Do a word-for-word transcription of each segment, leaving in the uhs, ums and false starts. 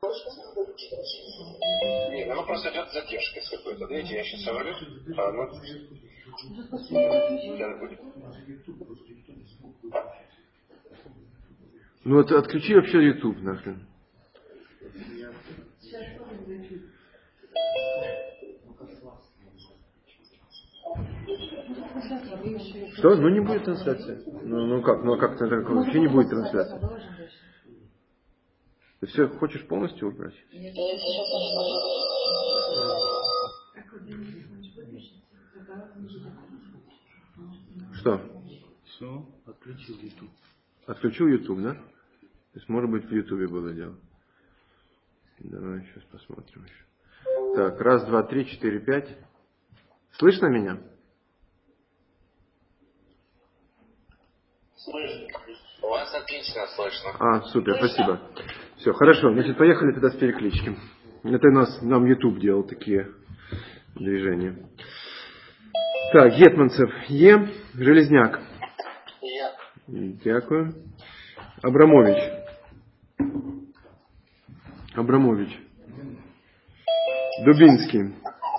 Нет, оно просто идет задержкой с какой-то. Видите, я сейчас говорю, а оно... Сейчас будет. Ну вот отключи вообще YouTube нахрен. Что? Ну не будет трансляции. Ну, ну как? Ну а как это вообще не будет трансляции? Ты все хочешь полностью убрать? Что? Все, отключил YouTube. Отключил YouTube, да? То есть может быть в YouTube было дело. Давай сейчас посмотрим еще. Так, раз, два, три, четыре, пять. Слышно меня? Слышно. У вас отлично слышно. А, супер, спасибо. Все, хорошо. Значит, поехали тогда с переклички. Это у нас, нам YouTube делал такие движения. Так, Гетманцев Е. Железняк. Я. Дякую. Абрамович. Абрамович. Дубинський.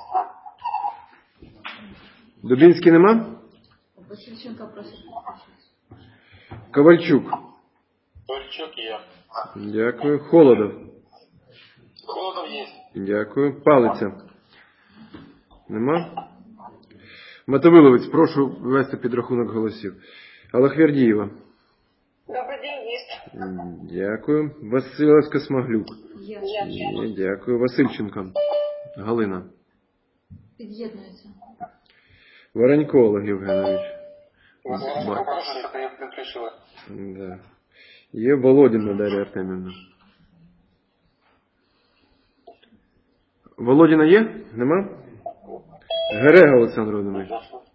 Дубинський нема? Васильченко просить. Ковальчук. Ковальчук я. Дякую. Холодов. Холодов є. Дякую. Палиця. Нема? Мотовиловець, прошу ввести підрахунок голосів. Аллахвердієва. Добрий день, є. Дякую. Василевська Смаглюк. Є. Є, дякую. Васильченко. Галина. Під'єднується. Воронько Олег Євгенович. Да. Є Володіна Дар'я Артемівна. Володіна є? Нема? Герега Олександр Володимирович.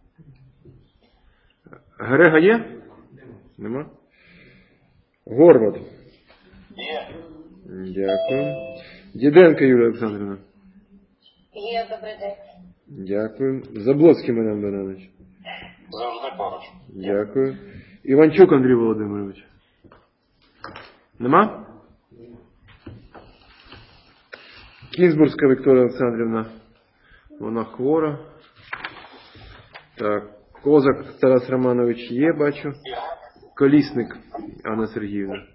Герега є? Нема? Горват. Є. Дякую. Діденко Юлія Олександрівна. Є, добрий день. Дякую. Заблоцький Мар'ян Богданович. Завжди поруч. Дякую. Іванчук Андрій Володимирович. Нема? Кінзбурська Вікторія Олександрівна. Вона хвора. Так. Козак Тарас Романович є, бачу. Колісник Анна Сергіївна.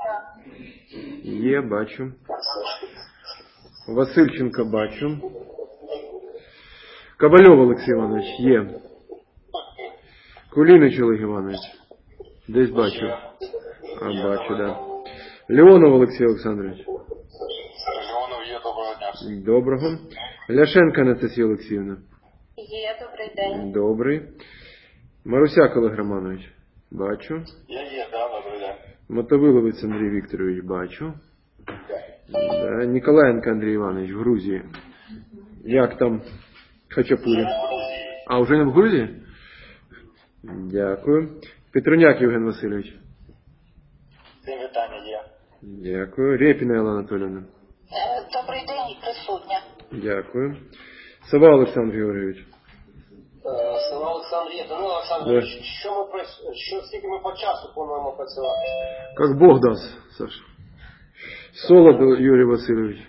Є, бачу. Васильченко бачу. Ковальов Олексій Іванович є. Кулініч Олег Іванович. Десь бачу. А, бачу, да. Леонов Олексій Олександрович. Леонов є, доброго дня. Доброго. Ляшенко Анастасія Олексіївна. Є, добрий день. Добрий. Марусяк Олег Романович. Бачу. Я є, да, добрий день. Мотовиловець Андрій Вікторович. Бачу. Да. Ніколаєнко Андрій Іванович в Грузії. Як там Хачапурі? А, вже не в Грузії? Дякую. Петруняк Євген Васильович. Всім вітання є. Дякую. Рєпіна Елла Анатоліївна. Добрий день, присутня. Дякую. Сова Олександр Георгійович. Села Олександр є. Данило Олександрович, що ми працюємо? Що скільки ми по часу плануємо працювати? Как Бог даст, Саша. Солод Юрій Васильович.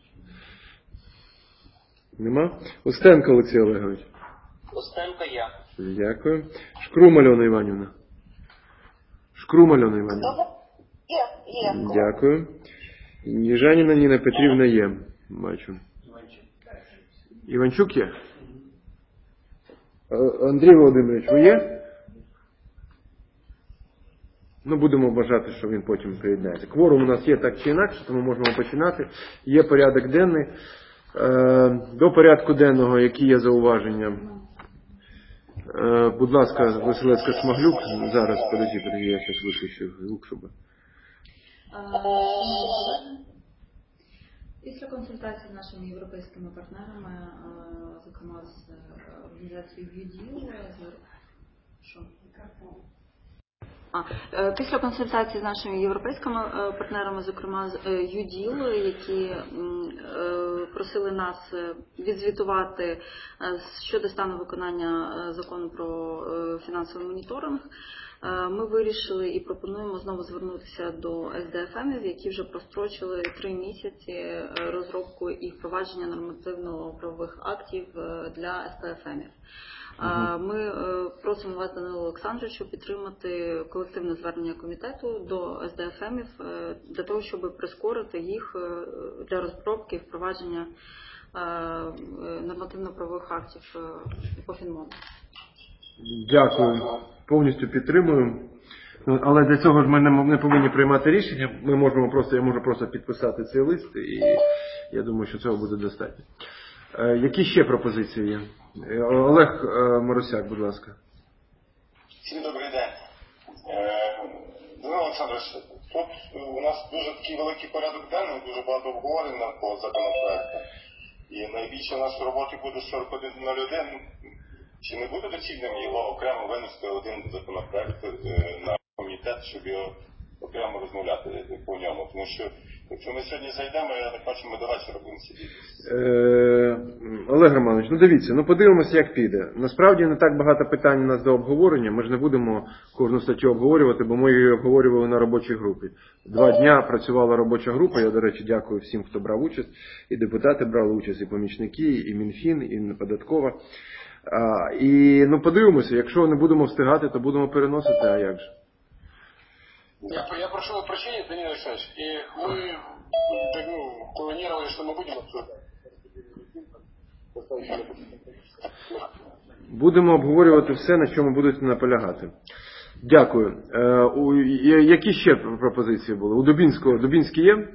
Нема? Устенко Олексій Олегович. Устенко я. Дякую. Шкрум Альона Іванівна. Шкрум Альона Іванівна. Є, є. Дякую. Ніжаніна Ніна Петрівна є. Бачу. Іванчук є? Андрій Володимирович, ви є? Ну, будемо вважати, що він потім приєднається. Кворум у нас є так чи інакше, тому можемо починати. Є порядок денний. До порядку денного, які є зауваження? Будь ласка, Василевська Смаглюк. Зараз, подожди, подожди, я зараз виключу звук, щоб... Після консультації з нашими європейськими партнерами, зокрема з організацією ЮДІЛ, що? А, після консультації з нашими європейськими партнерами, зокрема з ЮДІЛ, які просили нас відзвітувати щодо стану виконання закону про фінансовий моніторинг, Ми вирішили і пропонуємо знову звернутися до ес де еф емів, які вже прострочили три місяці розробку і впровадження нормативно-правових актів для ес пе еф емів. Ми просимо вас, Данило Олександровичу, підтримати колективне звернення комітету до ес де еф емів для того, щоб прискорити їх для розробки і впровадження нормативно-правових актів по Фінмону. Dякую. Повністю підтримую. Але для цього ж ми не повинні приймати рішення. Ми можемо просто, я можу просто підписати цей лист, і я думаю, що цього буде достатньо. Які ще пропозиції є? Олег Марусяк, будь ласка. Всім добрий день. Данило Олександрович, тут у нас дуже такий великий порядок денний, дуже багато обговорень по законопроекту. І найбільше у нас роботи буде сорок один нуль один. Чи не буде доцільним його окремо винести один законопроект на комітет, щоб його окремо розмовляти по ньому? Тому що, якщо ми сьогодні зайдемо, я так бачу, ми до вечора будемо сидіти. Е, Олег Романович, ну дивіться, ну подивимося, як піде. Насправді не так багато питань у нас до обговорення. Ми ж не будемо кожну статтю обговорювати, бо ми її обговорювали на робочій групі. Два дня працювала робоча група. Я, до речі, дякую всім, хто брав участь. І депутати брали участь, і помічники, і Мінфін, і Податкова. А, і ну подивимося, якщо не будемо встигати, то будемо переносити, а як же? Я, я прошу прощения, Данил Александрович, и мы так, ну, планировали, что мы будем обсуждать. Будемо обговорювати все, на чому будуть наполягати. Дякую. Е, у, які ще пропозиції були? У Дубінського, Дубінський є?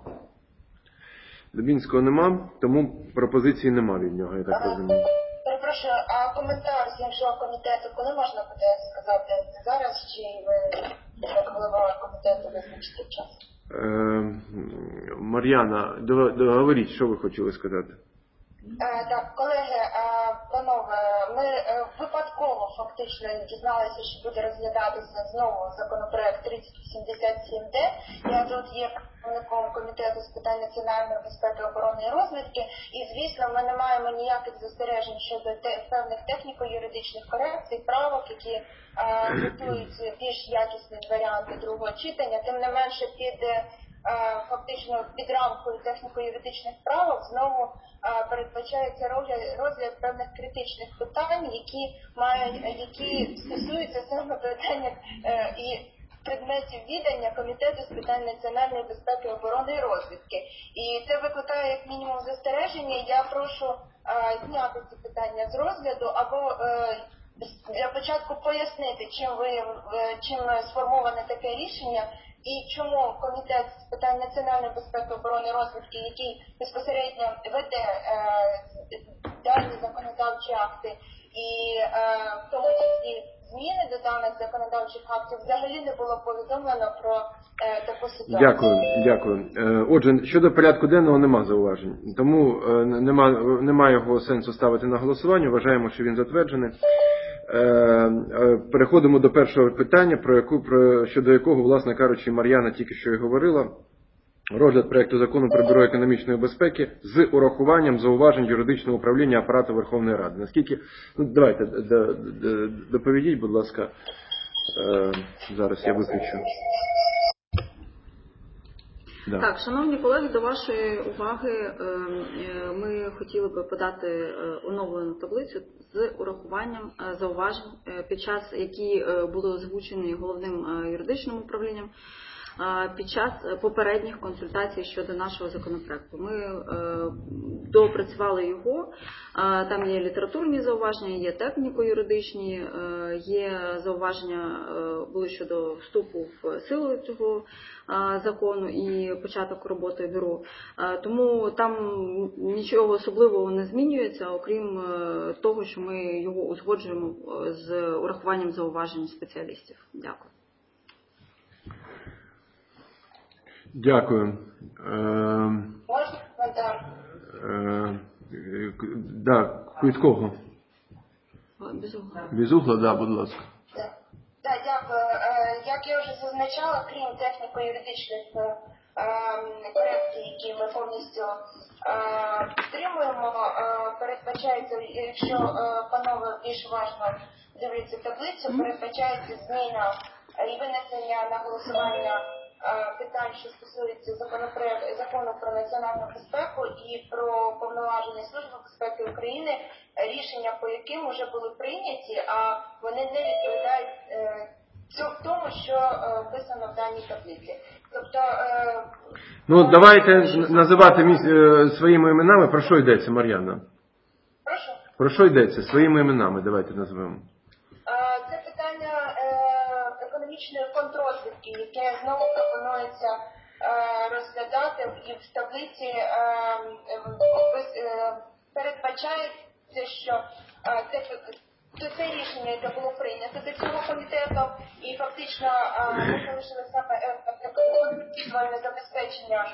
Дубінського нема, тому пропозиції нема від нього, я так розумію. Перепрошую, а коментар з іншого комітету, коли можна буде сказати? Зараз чи ви, як голова комітету, визначите час? Е, Мар'яна, договоріть, що ви хотіли сказати? Е, так, колеги, е, панове, ми е, випадково фактично дізналися, що буде розглядатися знову законопроект тридцять сімдесят сім де. Я тут є представником комітету з питань національної безпеки, оборони і розвідки, і звісно, ми не маємо ніяких застережень щодо те- певних техніко-юридичних корекцій, правок, які е, готують більш якісні варіанти другого читання. Тим не менше, під е, фактично під рамкою техніко-юридичних правок знову е, передбачається розгляд, розгляд певних критичних питань, які мають, які стосуються саме питання е, і предметів відання Комітету з питань національної безпеки, оборони і розвідки. І це викликає як мінімум застереження. Я прошу е, зняти ці питання з розгляду або е, для початку пояснити, чим ви е, чим сформоване таке рішення. І чому Комітет з питань національної безпеки, оборони і розвідки, який безпосередньо веде е, дані законодавчі акти і е, в тому числі зміни до даних законодавчих актів, взагалі не було повідомлено про е, таку ситуацію. Дякую, дякую. Е, отже, щодо порядку денного нема зауважень, тому е, нема, немає його сенсу ставити на голосування, вважаємо, що він затверджений. Переходимо до першого питання, про яку, про, щодо якого, власне кажучи, Мар'яна тільки що і говорила. Розгляд проекту закону про Бюро економічної безпеки з урахуванням зауважень юридичного управління апарату Верховної Ради. Наскільки, ну давайте, доповідіть, будь ласка, зараз я виключу. Да. Так, шановні колеги, до вашої уваги ми хотіли би подати оновлену таблицю з урахуванням зауважень, під час які були озвучені головним юридичним управлінням під час попередніх консультацій щодо нашого законопроекту. Ми доопрацювали його, там є літературні зауваження, є техніко-юридичні, є зауваження були щодо вступу в силу цього закону і початок роботи бюро. Тому там нічого особливого не змінюється, окрім того, що ми його узгоджуємо з урахуванням зауважень спеціалістів. Дякую. Дякую. Можна коментар? Да, Квіткого. Безугла. Безугла, да, будь ласка. Так, да, дякую. Як я вже зазначала, крім техніко-юридичних корекції, які ми повністю підтримуємо, передбачається, якщо панове більш уважно дивляться таблицю, передбачається зміна і винесення на голосування питань, що стосується законопроекту закону про національну безпеку і про повноваження Служби безпеки України, рішення по яким вже були прийняті, а вони не відповідають в тому, що вписано в даній таблиці. Тобто, ну, давайте називати міс... своїми іменами. Про що йдеться, Мар'яна? Прошу? Про що йдеться? Своїми іменами давайте назвемо. Це питання економічної контррозвідки, яке знову пропонується розглядати, і в таблиці передбачається, що це то це рішення, яке було прийнято до цього комітету, і фактично ми залишили саме контррозвідувальне забезпечення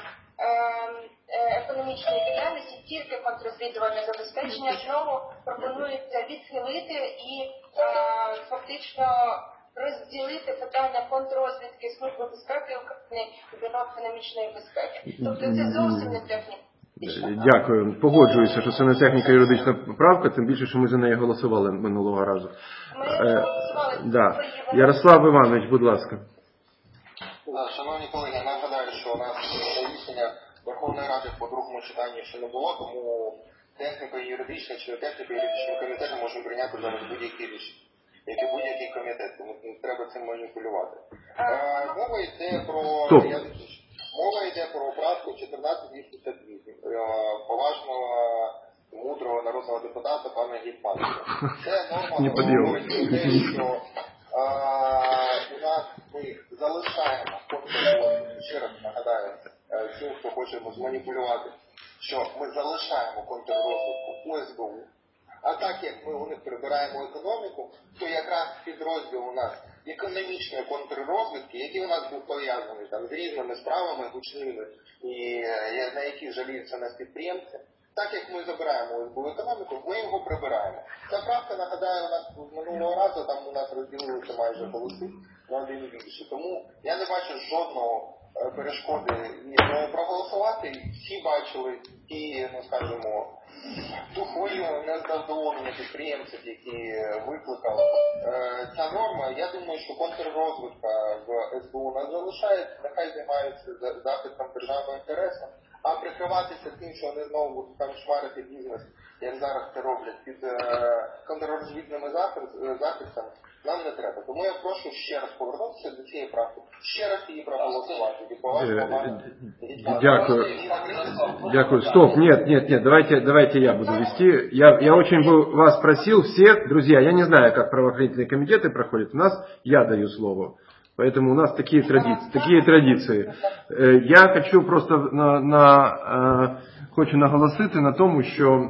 економічної діяльності, тільки контррозвідувальне забезпечення знову пропонується відхилити і фактично розділити питання контррозвідки Служби безпеки України і Бюро економічної безпеки. Тобто це зовсім не техніка. Дякую. Погоджуюся, що це не техніко-юридична правка, тим більше, що ми за неї голосували минулого разу. Ми е, голосували. Да. Ярослав Іванович, будь ласка. Шановні колеги, нагадаю, що у нас рішення Верховної Ради по другому читанні ще не було, тому техніко-юридичний чи техніко-юридичний комітет може прийняти зараз будь-які рішення, як і будь-який комітет, тому не треба цим маніпулювати. Е, мова йде про... Стоп. Я Мова йде про правку чотирнадцять вісімдесят вісім поважного, мудрого народного депутата пана Гетманцева. Це норма говорить про те, що а, у нас ми залишаємо, ще раз нагадаю, всім, хто хоче зманіпулювати, що ми залишаємо контррозвідку у ес бе у, а так як ми у них прибираємо економіку, то якраз підрозділ у нас економічної контррозвідки, який у нас був пов'язаний там з різними справами гучними, і на які жаліються нас підприємці, так як ми забираємо ес бе у економіку, ми його прибираємо. Ця правка, нагадаю, у нас минулого разу там у нас розділилися майже голоси на один більше. Тому я не бачу жодного перешкоди ні проголосувати. Всі бачили ті, ну скажімо, ту хвилю незадоволення підприємців, які викликала е, ця норма. Я думаю, що контррозвідка в ес бе у нас залишається, нехай займаються захистом державного інтересу, а прикриватися тим, що вони знову будуть там шмарити бізнес, як зараз це роблять, під е, контррозвідними захистами, нам не треба. Тому я прошу ще раз повернутися до цієї правки, ще раз її проголосувати. Дякую. Дякую. Стоп, нет, нет, нет, давайте, давайте я буду вести. Я, я очень бы вас просил всех, друзья, я не знаю, как правоохранительные комитеты проходят, у нас я даю слово. Поэтому у нас такие традиции. Такие традиции. Я хочу просто на, на, хочу наголосити на тому, що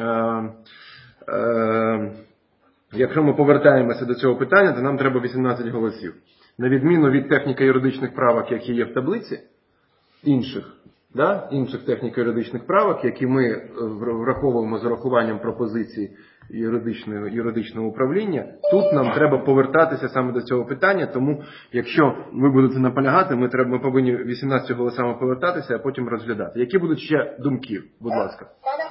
е, е, якщо ми повертаємося до цього питання, то нам треба вісімнадцять голосів. На відміну від техніко-юридичних правок, які є в таблиці, інших, да, інших техніко-юридичних правок, які ми враховуємо з урахуванням пропозицій юридичного, юридичного управління, тут нам треба повертатися саме до цього питання, тому якщо ви будете наполягати, ми, треба, ми повинні вісімнадцятьма голосами повертатися, а потім розглядати. Які будуть ще думки, будь ласка?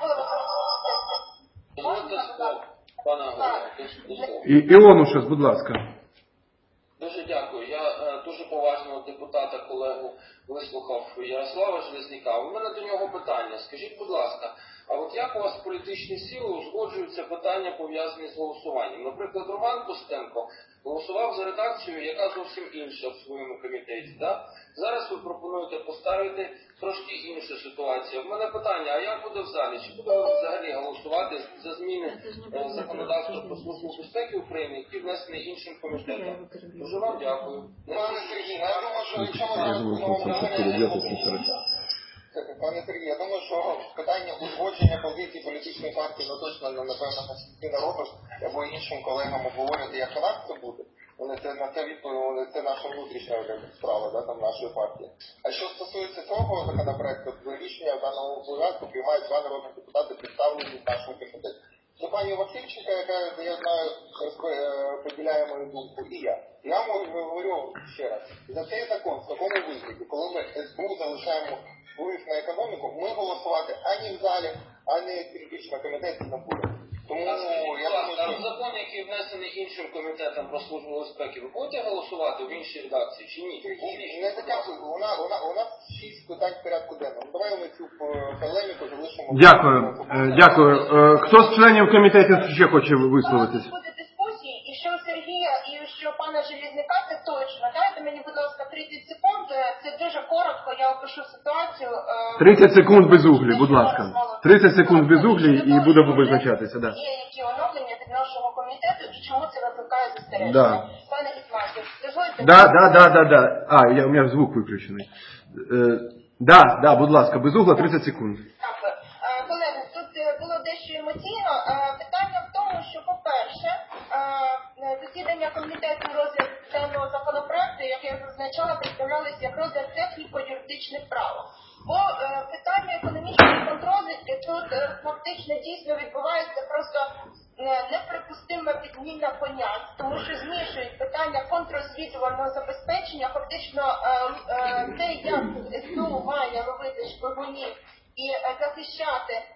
І Іонушас, будь ласка. Дуже дякую. Я е, дуже поважного депутата, колегу, вислухав Ярослава Железняка. У мене до нього питання. Скажіть, будь ласка, а от як у вас політичні сили узгоджуються питання, пов'язані з голосуванням? Наприклад, Роман Костенко голосував за редакцію, яка зовсім інша в своєму комітеті. Да? Зараз ви пропонуєте поставити трошки іншу ситуацію. В мене питання, а як буде в залі? Чи буде взагалі голосувати за зміни е, законодавства про Службу безпеки України, які внесені іншим комітетом? Дуже вам дякую. Пане Сергій, я думаю, що якщо ми зараз Пане Сергій, я думаю, що питання узгодження позицій політичної партії, ну точно, напевно, на сільській народу або іншим колегам обговорювати, як у нас це буде. Вони це, на це відповіли, це наша внутрішня справа, да, там, нашої партії. А що стосується цього законопроекту, то рішення в даному випадку приймають два народних депутати, представлені в нашому комітеті. Це пані Васильченка, яка, я знаю, поділяє мою думку, і я. Я говорю ще раз, за цей закон, в такому вигляді, коли ми СБУ залишаємо вплив на економіку, ми голосувати ані в залі, ані юридично в комітеті не будемо. Тому я думаю, що... закон, який внесений іншим комітетом про службу безпеки, ви будете голосувати в іншій редакції чи ні? Не затягуй, вона, вона, вона шість питань в порядку денному. Давай ми цю полеміку залишимо. Дякую. Дякую. Хто з членів комітету ще хоче висловитись? Буде дискусії, і що у Сергія, і що у пана Железняка, це точно. Дайте мені, будь ласка, тридцять секунд. Це дуже коротко, я опишу ситуацію. тридцять секунд без углі, будь ласка. тридцять секунд без углі і будемо визначатися. Да. Є які оновлення від нашого комітету і чому це викликає застереження? Да. Пане Гетманцев, дозвольте... Да, да, да, да, да. А, я, у мене звук виключений. Е, да, да, будь ласка, без угла тридцять секунд. Дякую. Е, колеги, тут було дещо емоційно. Е, питання в тому, що, по-перше, е, засідання комітету розгляд даного законопроекту, як я зазначала, представлялися як розгляд техніко-юридичних правок. Бо е, питання економічної контррозвідки тут е, фактично дійсно відбувається просто е, неприпустима підміна понять, тому що змішують питання контррозвідувального забезпечення, фактично е, е, те, як СБУ має ловити шпигунів і е, захищати е,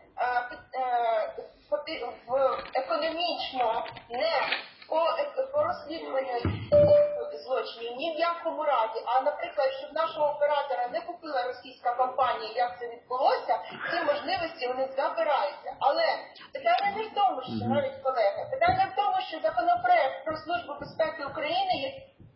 е, в економічно не по, по розслідуванню злочинів ні в якому разі. А, наприклад, щоб нашого оператора не купила російська компанія, як це відбулося, ці можливості у них забираються. Але питання не в тому, що, навіть колеги, питання в тому, що законопроект про Службу безпеки України є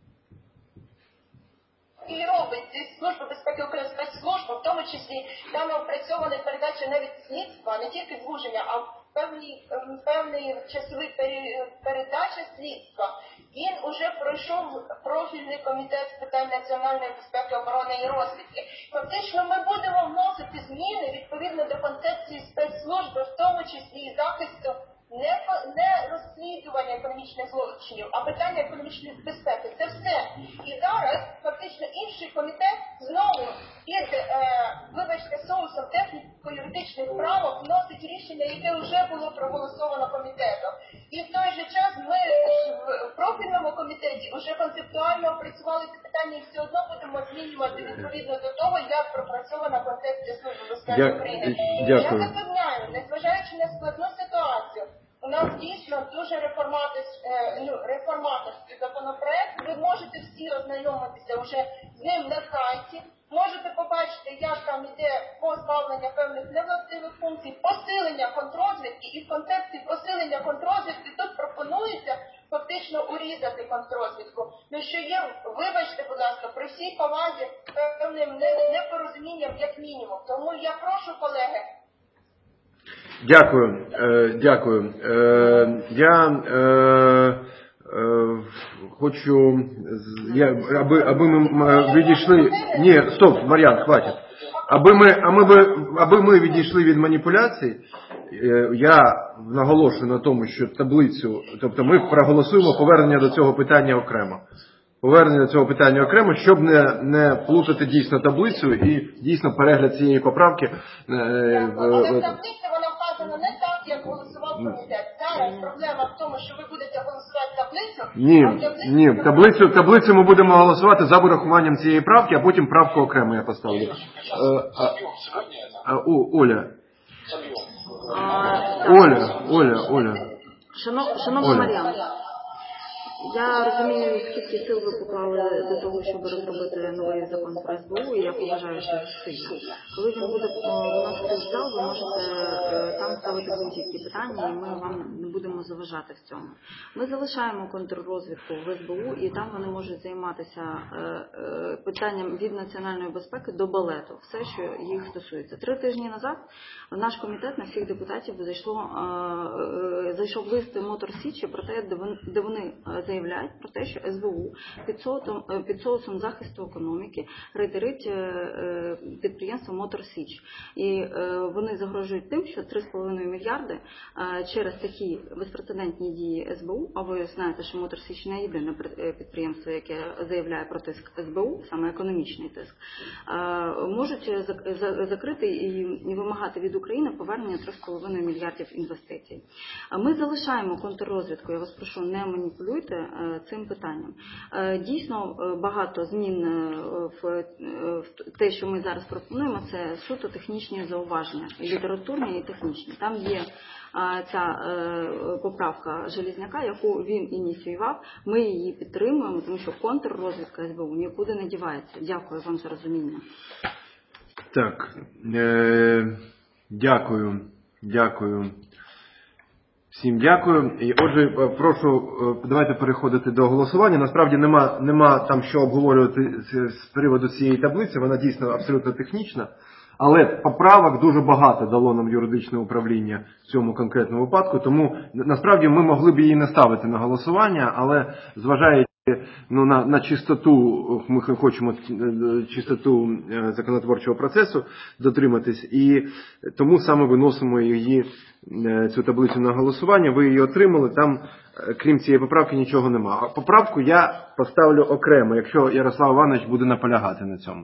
і робить зі Служби безпеки України спецслужбу, в тому числі там опрацьована передача навіть слідства, не тільки звуження, а певний, певний часовий передача слідства. Він уже пройшов профільний комітет з питань національної безпеки, оборони і розвідки. Фактично ми будемо вносити зміни відповідно до концепції спецслужби, в тому числі і захисту не, не розслідування економічних злочинів, а питання економічної безпеки. Це все. І зараз фактично інший комітет знову під, е, вибачте, соусом техніко-юридичних правок вносить рішення, яке вже було проголосовано комітетом. І в той же час ми в профільному комітеті вже концептуально опрацювали це питання і все одно будемо змінювати відповідно до того, як пропрацьована концепція Служби безпеки України. Дякую. Я запевняю, незважаючи на складну ситуацію, у нас дійсно дуже реформаторський, ну, реформаторський законопроект. Ви можете всі ознайомитися вже з ним на сайті. Можете побачити, як там іде позбавлення певних невластивих функцій, посилення контррозвідки. І в концепції посилення контррозвідки тут пропонується фактично урізати контррозвідку. Ну що є, вибачте, будь ласка, при всій повазі певним непорозумінням як мінімум. Тому я прошу, колеги. Дякую, е, дякую. Е, я е, е, хочу, я, аби, аби ми відійшли. Ні, стоп, Мар'ян, хватить. Аби ми, аби, аби ми відійшли від маніпуляцій, е, я наголошую на тому, що таблицю, тобто ми проголосуємо повернення до цього питання окремо. Повернення до цього питання окремо, щоб не, не плутати дійсно таблицю і дійсно перегляд цієї поправки. Е, в, Але в таблиці вона вказана не так, як голосував комітет. Зараз проблема в тому, що ви будете голосувати таблицю. Ні, а в таблиці ні, таблицю, таблицю ми будемо голосувати за врахуванням цієї правки, а потім правку окремо я поставлю. Е, а, а, о, Оля. Оля, Оля, Оля. Шановна Мар'яна, я розумію, скільки сил ви поклали до того, щоб розробити новий закон про СБУ, і я поважаю ці зусилля. Коли він буде вносити в зал, ви можете там ставити будь-які питання, і ми вам не будемо заважати в цьому. Ми залишаємо контррозвідку в СБУ, і там вони можуть займатися питанням від національної безпеки до балету, все, що їх стосується. Три тижні назад в наш комітет на всіх депутатів зайшло, зайшов лист Мотор Січі про те, де вони заявляють про те, що СБУ під соусом, під соусом захисту економіки рейдерить підприємство Мотор Січ. І вони загрожують тим, що три з половиною мільярди через такі безпрецедентні дії ес бе у, а ви знаєте, що Мотор Січ не єдине підприємство, яке заявляє про тиск ес бе у, саме економічний тиск, можуть закрити і вимагати від України повернення три з половиною мільярдів інвестицій. Ми залишаємо контррозвідку, я вас прошу, не маніпулюйте цим питанням. Дійсно, багато змін в те, що ми зараз пропонуємо, це суто технічні зауваження, літературні і технічні. Там є ця поправка Железняка, яку він ініціював, ми її підтримуємо, тому що контррозвідка ес бе у нікуди не дівається. Дякую вам за розуміння. Так, е- дякую, дякую. Всім дякую. І отже, прошу, давайте переходити до голосування. Насправді нема, нема там що обговорювати з приводу цієї таблиці, вона дійсно абсолютно технічна. Але поправок дуже багато дало нам юридичне управління в цьому конкретному випадку, тому насправді ми могли б її не ставити на голосування, але зважаючи ну, на, на чистоту, ми хочемо чистоту законотворчого процесу дотриматись, і тому саме виносимо її, цю таблицю на голосування, ви її отримали, там крім цієї поправки нічого нема. А поправку я поставлю окремо, якщо Ярослав Іванович буде наполягати на цьому.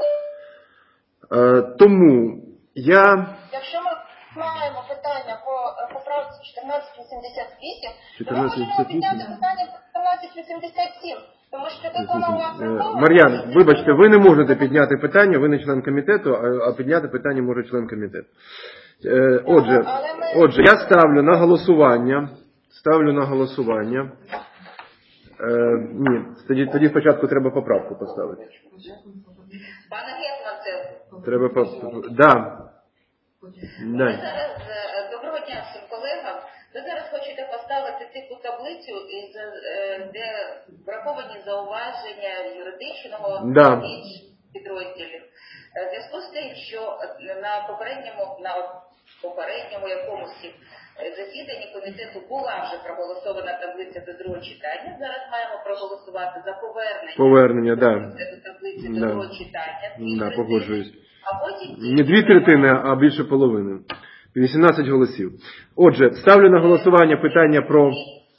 Тому я... Якщо ми маємо питання по поправці чотирнадцять вісімдесят вісім, то ми можемо підняти питання по чотирнадцять вісімдесят сім. Тому що тут воно у нас враховано. Мар'ян, вибачте, ви не можете підняти питання, ви не член комітету, а підняти питання може член комітету. Отже, отже, я ставлю на голосування, ставлю на голосування. Е, ні, тоді, тоді спочатку треба поправку поставити. Пане Гетманцев. Треба поправку. Да. Да. Доброго дня всім колегам. Ви зараз хочете поставити типу таблицю, де враховані зауваження юридичного да. підрозділів. В зв'язку з тим, що на попередньому, на попередньому якомусь засіданні комітету була вже проголосована таблиця до другого читання. Зараз маємо проголосувати за повернення, повернення да. до таблиці да. до другого читання. Да, погоджуюсь. А потім... Не дві третини, а більше половини. вісімнадцять голосів. Отже, ставлю на голосування питання про...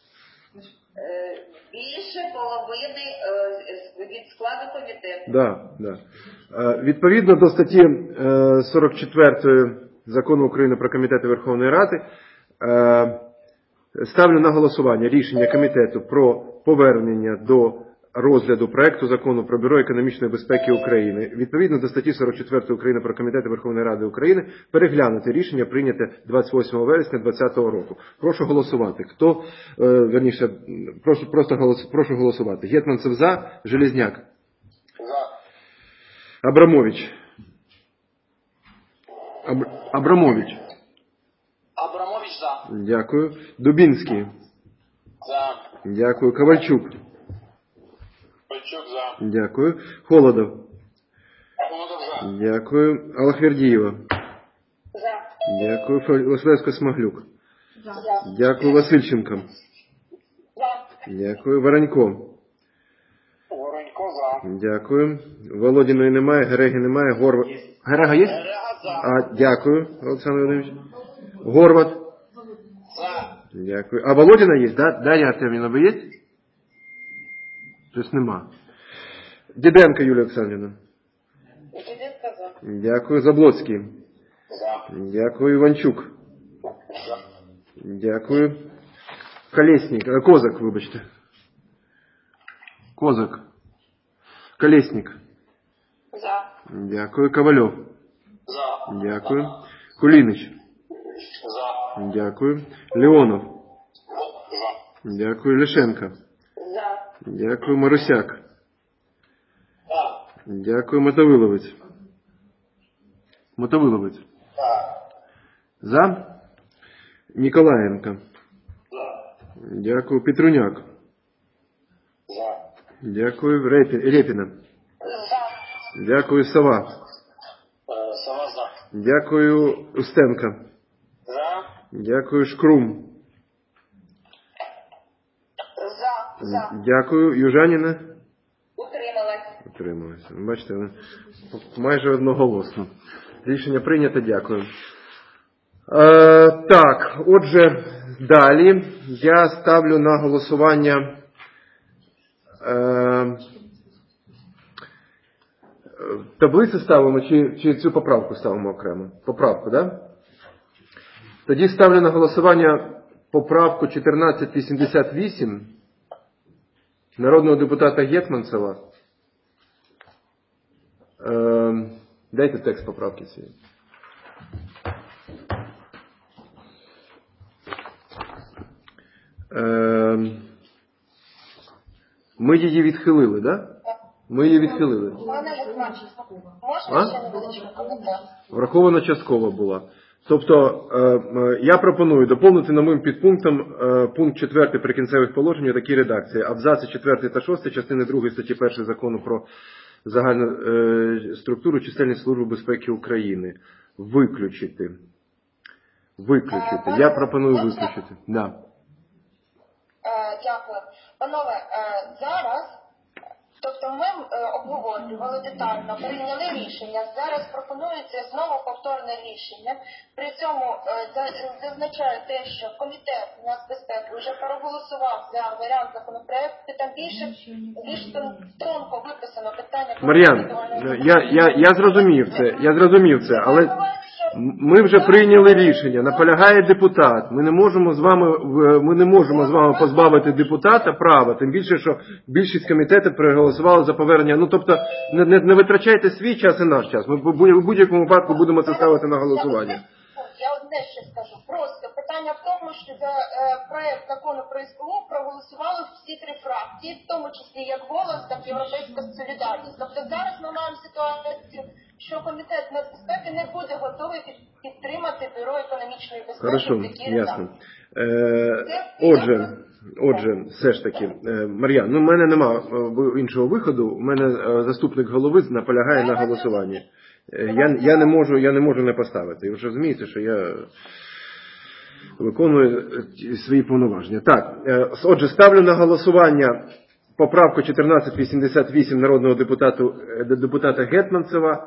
Більше половини від складу комітету. Да, да. Відповідно до статті сорок четвертої Закону України про комітети Верховної Ради, ставлю на голосування рішення комітету про повернення до розгляду проекту закону про Бюро економічної безпеки України. Відповідно до статті сорок четвертої України про комітети Верховної Ради України переглянути рішення, прийняте двадцять восьмого вересня двадцятого року. Прошу голосувати. Хто, е, верніше, прошу, просто голос, прошу голосувати. Гетманцев за, Железняк. За. Абрамович. Аб... Абрамович. Абрамович за. Дякую. Дубінський. За. Дякую. Ковальчук. Ковальчук за. Дякую. Холодов. Холодов за. Дякую. Аллахвердієва. За. Дякую. Василевська-Смаглюк. За. Дякую. Васильченко. За. Дякую. Воронько. Воронько за. Дякую. Володіної немає, Гереги немає. Горват. Герега є? Герега за. А, дякую, Олександр Володимирович. Горват. За. Дякую. А Володіна є, да? Да, я Артемівна, ви є? Щось нема. Діденко Юлія Олександрівна. Діденко за. Дякую. Заблоцький. За. Дякую. Іванчук. За. Дякую. Колесник. А, Козак, вибачте. Козак. Колесник. За. Дякую. Ковальов. За. Дякую. Кулінич. За. Дякую. Леонов. За. Дякую. Лишенко. За. Дякую. Марусяк. За. Дякую. Мотовиловець. Мотовиловець. За. Ніколаєнко. За. Дякую. Петруняк. За. Дякую. Репі- Репіна. За. Дякую. Сова. Сова за. Дякую. Устенко. За. Дякую. Шкрум. За. За. Дякую. Южаніна. Утрималась. Утрималася. Бачите, ви майже одноголосно. Рішення прийнято, дякую. Е, так, отже, далі я ставлю на голосування е, таблицю ставимо чи, чи цю поправку ставимо окремо? Поправку, так? Да? Тоді ставлю на голосування поправку чотирнадцять вісімдесят вісім народного депутата Гетманцева. Е, дайте текст поправки цієї. Е, ми її відхилили, так? Да? Ми її відхилили. Можна ще невеличкий коментар? Враховано частково була. Тобто, я пропоную доповнити новим підпунктом пункт четвертий Прикінцевих положень у такій редакції. Абзаци четвертий та шостий частини другої статті першої Закону про загальну структуру чисельність Служби безпеки України. Виключити. Виключити. Я пропоную виключити. Да. Дякую. Панове, зараз, тобто ми обговорювали детально, прийняли рішення, зараз пропонується знову повторне рішення. При цьому зазначаю те, що комітет нацбезпеки вже проголосував за варіант законопроекту, там більше, більш тонко виписано питання. Мар'ян, я, я, я зрозумів це, я зрозумів це, але ми вже прийняли рішення, наполягає депутат. Ми не можемо з вами, ми не можемо з вами позбавити депутата права, тим більше, що більшість комітетів проголосували за повернення. Ну, тобто, не, не, не витрачайте свій час і наш час. Ми в будь-якому випадку будемо це ставити на голосування. Я одне ще скажу. Просто питання в тому, що за е, проект закону про СБУ проголосували всі три фракції, в тому числі як «Голос», так і «Європейська солідарність». Тобто зараз ми маємо ситуацію, що комітет нацбезпеки не буде готовий підтримати Бюро економічної безпеки. Хорошо, ясно. Е, отже, отже, все ж таки, е, Мар'ян, ну в мене нема іншого виходу, у мене заступник голови наполягає на голосуванні. Я, я, не можу, я не можу не поставити. Ви ж розумієте, що я виконую свої повноваження. Так, отже, ставлю на голосування поправку чотирнадцять вісімдесят вісім народного депутата, депутата Гетманцева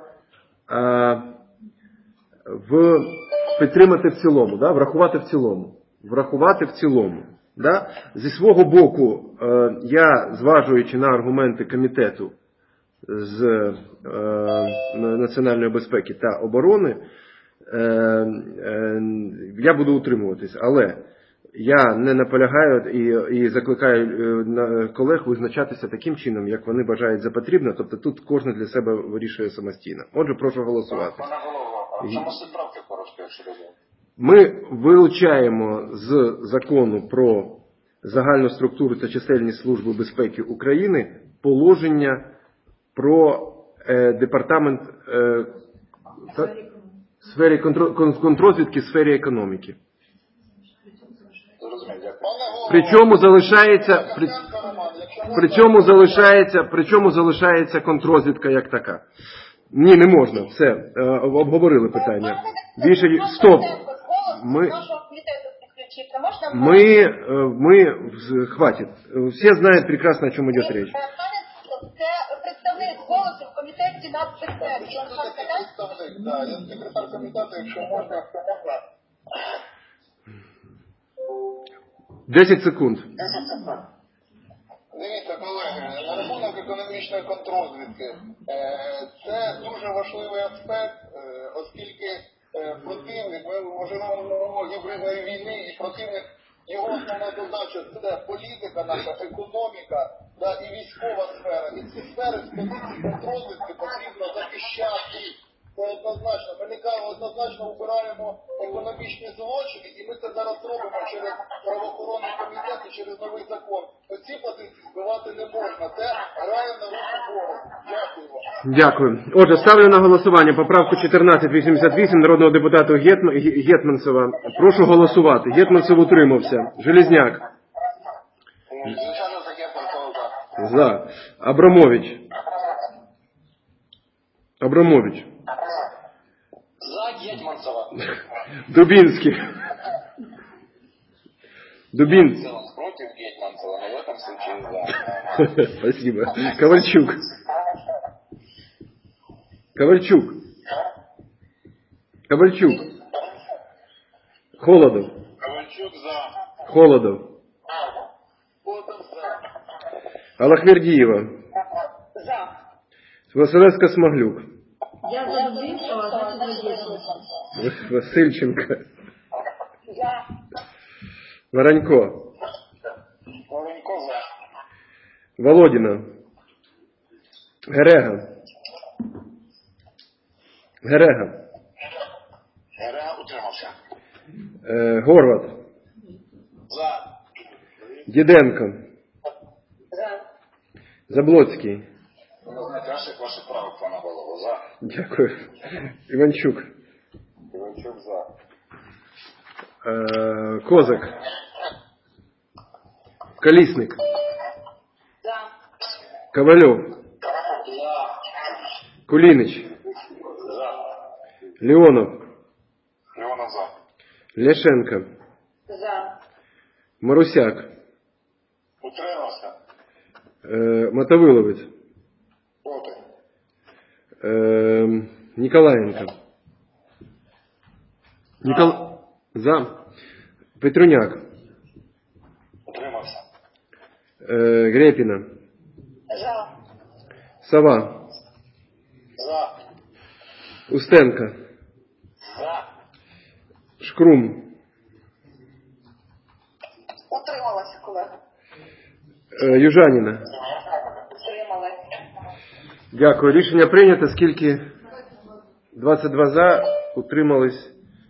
в, підтримати в цілому, да, врахувати в цілому. Врахувати в цілому. Да. Зі свого боку, я, зважуючи на аргументи комітету з е, національної безпеки та оборони, е, е, я буду утримуватись. Але я не наполягаю і, і закликаю е, колег визначатися таким чином, як вони бажають за потрібне. Тобто тут кожен для себе вирішує самостійно. Отже, прошу голосувати. Пане голово, а в чому суть правки коротко, якщо дозволите? Ми вилучаємо з закону про загальну структуру та чисельність Служби безпеки України положення про е, департамент е, та, сфері контррозвідки в сфері економіки. Причому залишається при, причому залишається, причому залишається контррозвідка як така. Ні, не можна. Все, е, обговорили питання. Bільше стоп. Ми мы, мы, хватит. Все знают прекрасно, о чем идет речь. Це представник голосу в комітеті нацбезпеки. Представник, так, я секретар комітету, якщо можна, то можна. десять секунд. Дивіться, колеги, на рахунок економічної контррозвідки. Це дуже важливий аспект, оскільки противник, ми живемо в гібридної війни, і противник, його основна задача – це політика наша, економіка, да, і військова сфера. І ці сфери з позиції контррозвідки потрібно захищати. Це однозначно. Ми однозначно обираємо економічні злочини, і ми це зараз робимо через правоохоронний комітет і через новий закон. Оці позиції збивати не можна. Це грає на руку Богу. Дякую вам. Дякую. Отже, ставлю на голосування поправку чотирнадцять вісімдесят вісім народного депутата Гетманцева. Прошу голосувати. Гетманцев утримався. Железняк. Звичайно, за Гетманцева за. За. Абрамович. Абрамович. За Гетманцева. Дубинский. Дубин. Против Гетманцева, но в этом случае за. Спасибо. Ковальчук. Ковальчук. Ковальчук. Холодов. Ковальчук за. Холодов. Котов за. Аллахвердієва. За. Василевська-Смаглюк. Я за Дубінського, а значить за Єдманцева. Васильченко. За. Воронько. Воронько за. Володіна. Герега. Герега. Герега утримався. Е, Горват. За. Діденко. За. Заблоцький. Ну, найкраще як ваше право, пане голово. За. Дякую. Іванчук. Іванчук за. Е, Козак. Колісник. За. Ковальов. За. Кулінич. За. Леонов. Леонов за. Ляшенко. За. Марусяк. Утримався. Е, Мотовиловець. Проти. Е, Ніколаєнко. Нікол... За. Петруняк. Утримався. Е, Грепіна. За. Сова. За. Устенко. За. Шкрум. Утрималася, колега. Е, Южаніна. Утрималася. Дякую. Рішення прийнято. Скільки? двадцять два за. Утримались.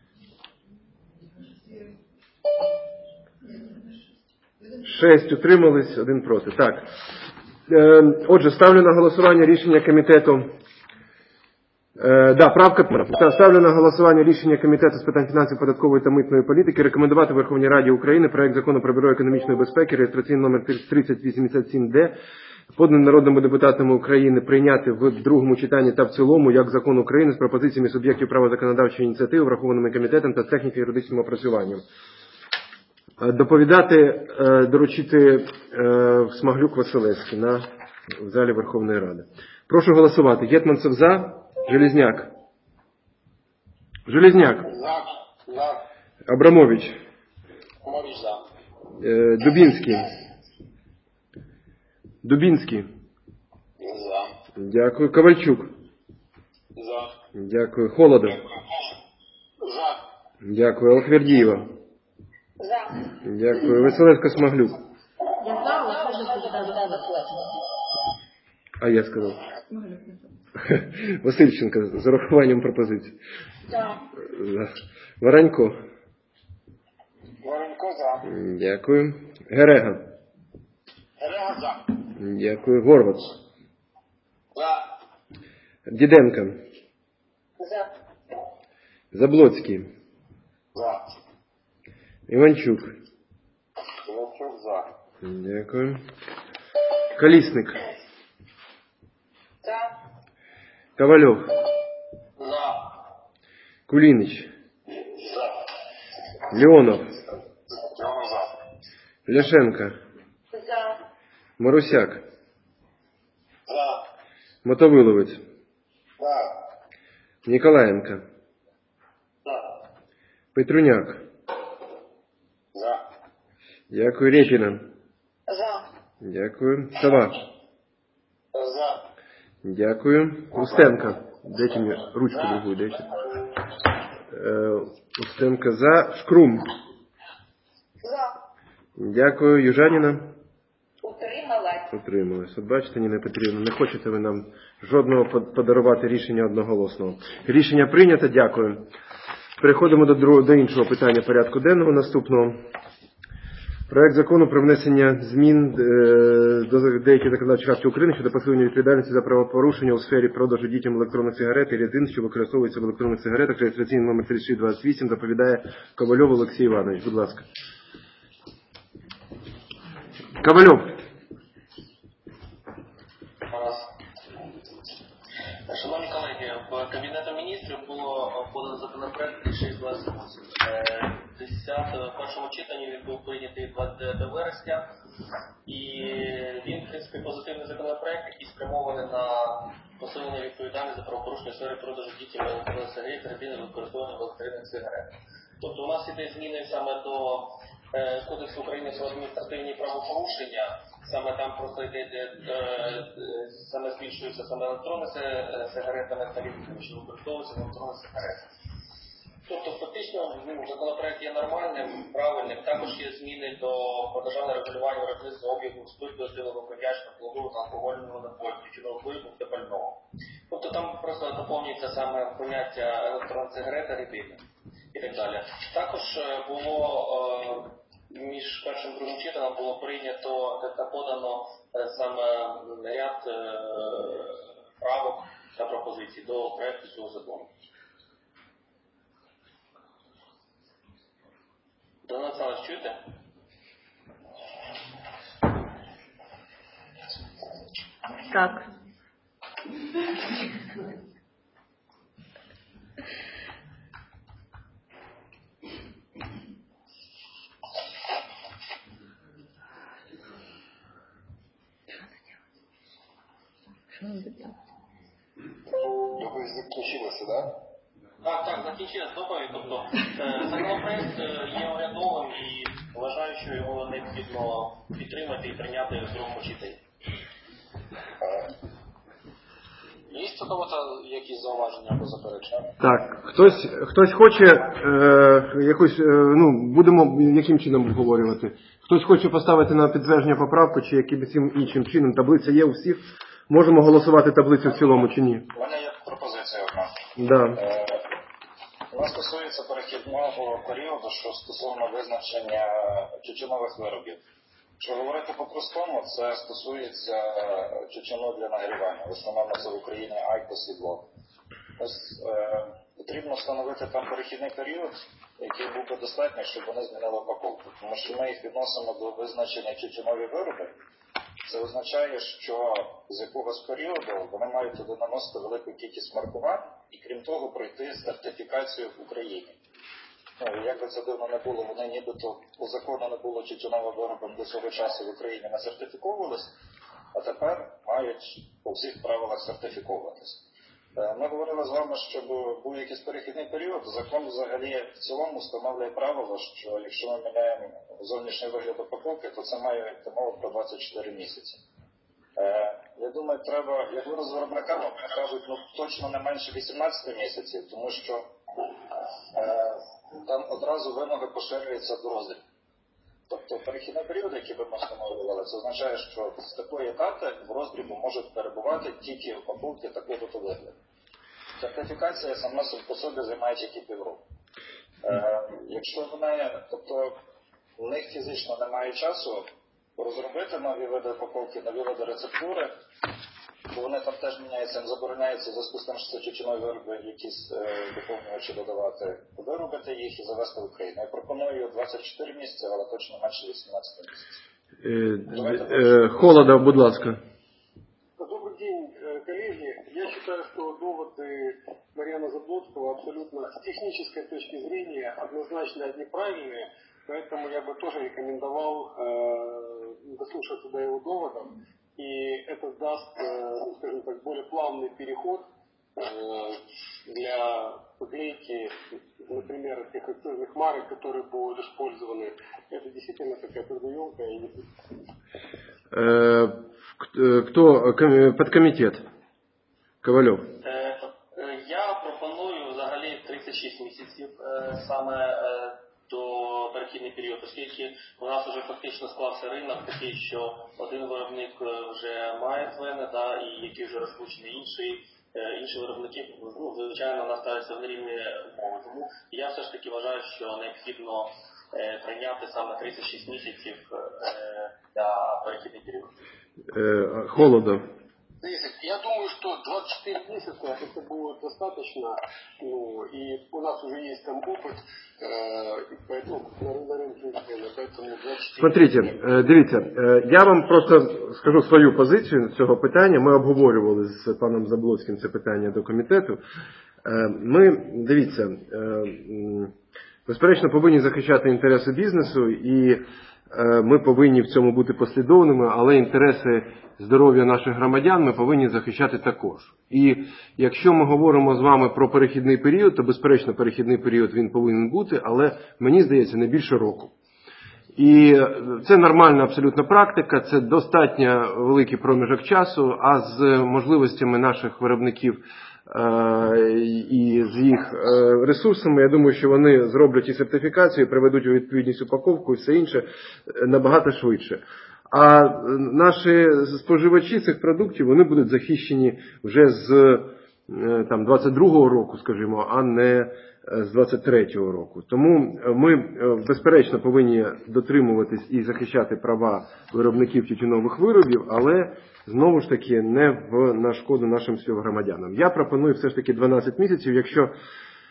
шість утримались, один проти. Так. Е, отже, ставлю на голосування рішення комітету. Е, да, правка. Та, ставлю на голосування рішення Комітету з питань фінансів, податкової та митної політики рекомендувати Верховній Раді України проект закону про Бюро економічної безпеки, реєстраційний номер тридцять вісімдесят сім Д, поданий народними депутатами України, прийняти в другому читанні та в цілому як закон України з пропозиціями суб'єктів права законодавчої ініціативи, врахованими комітетом та з техніко-юридичним опрацюванням. Доповідати, доручити Смаглюк Василевський на в залі Верховної Ради. Прошу голосувати. Гетманцев за. Железняк. Железняк. За. За. Абрамович. Абрамович за. Дубінський. Дубінський. За. Дякую. Ковальчук. За. Дякую. Холодов. За. Дякую. Аллахвердієва. За. Дякую. Василевська-Смаглюк. Я за, але це депутат. А я сказав. Васильченко з урахуванням пропозицій. За. Воронько. Воронько за. Дякую. Герега. Герега за. Дякую. Горват. За. Діденко. За. Заблоцький. За. Іванчук. Іванчук за. Дякую. Колісник. За. Ковальов. За. Кулінич. За. Леонов. Леонов за. Ляшенко. За. Марусяк. За. Мотовиловець. За. Ніколаєнко. За. Петруняк. За. Дякую. Репіна. За. Дякую. Сова. За. Дякую. Устенко. Дайте мне ручку другую, дайте. Э, Устенко за. Шкрум. За. Дякую. Южаніна. Утрималась. Утрималась. От бачите, Ніна Петрівна, не хочете ви нам жодного подарувати рішення одноголосного. Рішення прийнято. Дякую. Переходимо до, другого, до іншого питання порядку денного наступного. Проект закону про внесення змін е, до деяких законодавчих актів України щодо посилення відповідальності за правопорушення у сфері продажу дітям електронних сигарет і рідин, що використовуються в електронних сигаретах, реєстраційний номер тридцять шість двадцять вісім, доповідає Ковальов Олексій Іванович. Будь ласка. Ковальов. Шановні колеги, в Кабінету міністрів було подано законопроект шість двадцять вісім. шістдесят в першому читанні, він був прийнятий двадцять дев'ятого вересня. І він, в принципі, позитивний законопроект, який спрямований на посилення відповідальності за правопорушення в сфері продажу дітям електронних сигарет, ретинних використовування в електронних сигарет. Тобто у нас іде зміни саме до е, Кодексу України про адміністративні правопорушення. Саме там просто йде, де, де, де саме збільшується саме електронні сигарети на тарифи, що використовуються в електронних сигаретах. Тобто фактично ну, законопроект є нормальним, правильним. Також є зміни до про державне регулювання виробництва обігу спирту, етилового коньячного, плодового та алкогольного напою, тютюнового виробу та пального. Тобто там просто доповнюється саме поняття електронна сигарета, ретинер і так далі. Також було між першим і другим читанням було прийнято та подано саме ряд правок та пропозицій до проекту цього закону. Дана Олександрович, чуєте? Так. Доповідь закінчилася, так? Так, так, закінчилась доповідь. Тобто законопроект є урядовим і вважаю, що його необхідно підтримати і прийняти в другому читанні. Є у кого-то якісь зауваження або заперечення? Так, хтось, хтось хоче е, якусь, е, ну, будемо яким чином обговорювати? Хтось хоче поставити на підтвердження поправку, чи якимось іншим чином? Таблиця є у всіх? Можемо голосувати таблицю в цілому чи ні? У мене є пропозиція одна. Да. Е, вона стосується перехідного періоду, що стосовно визначення тютюнових виробів. Якщо говорити по-простому, це стосується тютюну для нагрівання. В основному це в Україні айкос і блок. Ось е, потрібно встановити там перехідний період, який був би достатній, щоб вони змінили упаковку. Тому що ми їх відносимо до визначення тютюнові вироби. Це означає, що з якогось періоду вони мають туди наносити велику кількість маркувань і, крім того, пройти сертифікацію в Україні. Ну, як би це дивно не було, вони нібито по закону не було тютюновим виробом до цього часу в Україні не сертифіковувались, а тепер мають по всіх правилах сертифіковуватись. Ми говорили з вами, щоб був якийсь перехідний період. Закон взагалі в цілому встановлює правило, що якщо ми міняємо зовнішній вигляд упаковки, то це має йти мова про двадцять чотири місяці. Я думаю, треба, як ви з виробниками кажуть, ну точно не менше вісімнадцяти місяців, тому що там одразу вимоги поширюються до роздріб. Тобто перехідний період, який ви встановлювали, це означає, що з такої дати в роздрібу можуть перебувати тільки упаковки такого-то вигляду. Сертифікація сама по собі займає тільки півроку. Е, якщо вони, тобто у них фізично немає часу розробити нові види упаковки, нові види рецептури, бо вони там теж міняються, їм забороняється в зв'язку з тим, що це тютюнові вироби, якісь е, доповнювачі додавати, виробити їх і завести в Україну. Я пропоную двадцять чотири місяці, але точно менше вісімнадцяти місяців. Е, е, Холодов, будь ласка. Добрый день, коллеги. Я считаю, что доводы Марьяна Заблоцкого абсолютно с технической точки зрения однозначно неправильные, поэтому я бы тоже рекомендовал э, дослушаться до его доводов. И это даст, э, скажем так, более плавный переход э, для поклейки, например, тех акцизных марок, которые будут использованы. Это действительно такая трудоемкая и Э, Кто? Подкомітет? Ковальов. Я пропоную взагалі тридцять шість місяців саме до перехідний період, оскільки у нас вже фактично склався ринок такий, що один виробник вже має ТВЕНи, да, і який вже розкручений інший, інші виробники, ну, звичайно, наставляються в нерівні умови. Тому я все ж таки вважаю, що необхідно прийняти саме тридцять шість місяців для перехідний період. Холодов. Я думаю, что двадцать четыре месяца это будет достаточно, ну, и у нас уже есть там опыт, э, поэтому на рынке Украины, поэтому двадцать четыре. Смотрите, дивіться, я вам просто скажу свою позицію з цього питання. Ми обговорювали з паном Заблоцьким це питання до комітету. Ми, дивіться, безперечно, повинні захищати інтереси бізнесу, і ми повинні в цьому бути послідовними, але інтереси здоров'я наших громадян ми повинні захищати також. І якщо ми говоримо з вами про перехідний період, то, безперечно, перехідний період він повинен бути, але, мені здається, не більше року. І це нормальна абсолютно практика, це достатньо великий проміжок часу, а з можливостями наших виробників і з їх ресурсами, я думаю, що вони зроблять і сертифікацію, приведуть у відповідність упаковку і все інше набагато швидше. А наші споживачі цих продуктів, вони будуть захищені вже з там, двадцять другого року, скажімо, а не з двадцять третього року. Тому ми, безперечно, повинні дотримуватись і захищати права виробників тютюнових виробів, але, знову ж таки, не в на шкоду нашим співгромадянам. Я пропоную все ж таки дванадцять місяців, якщо е,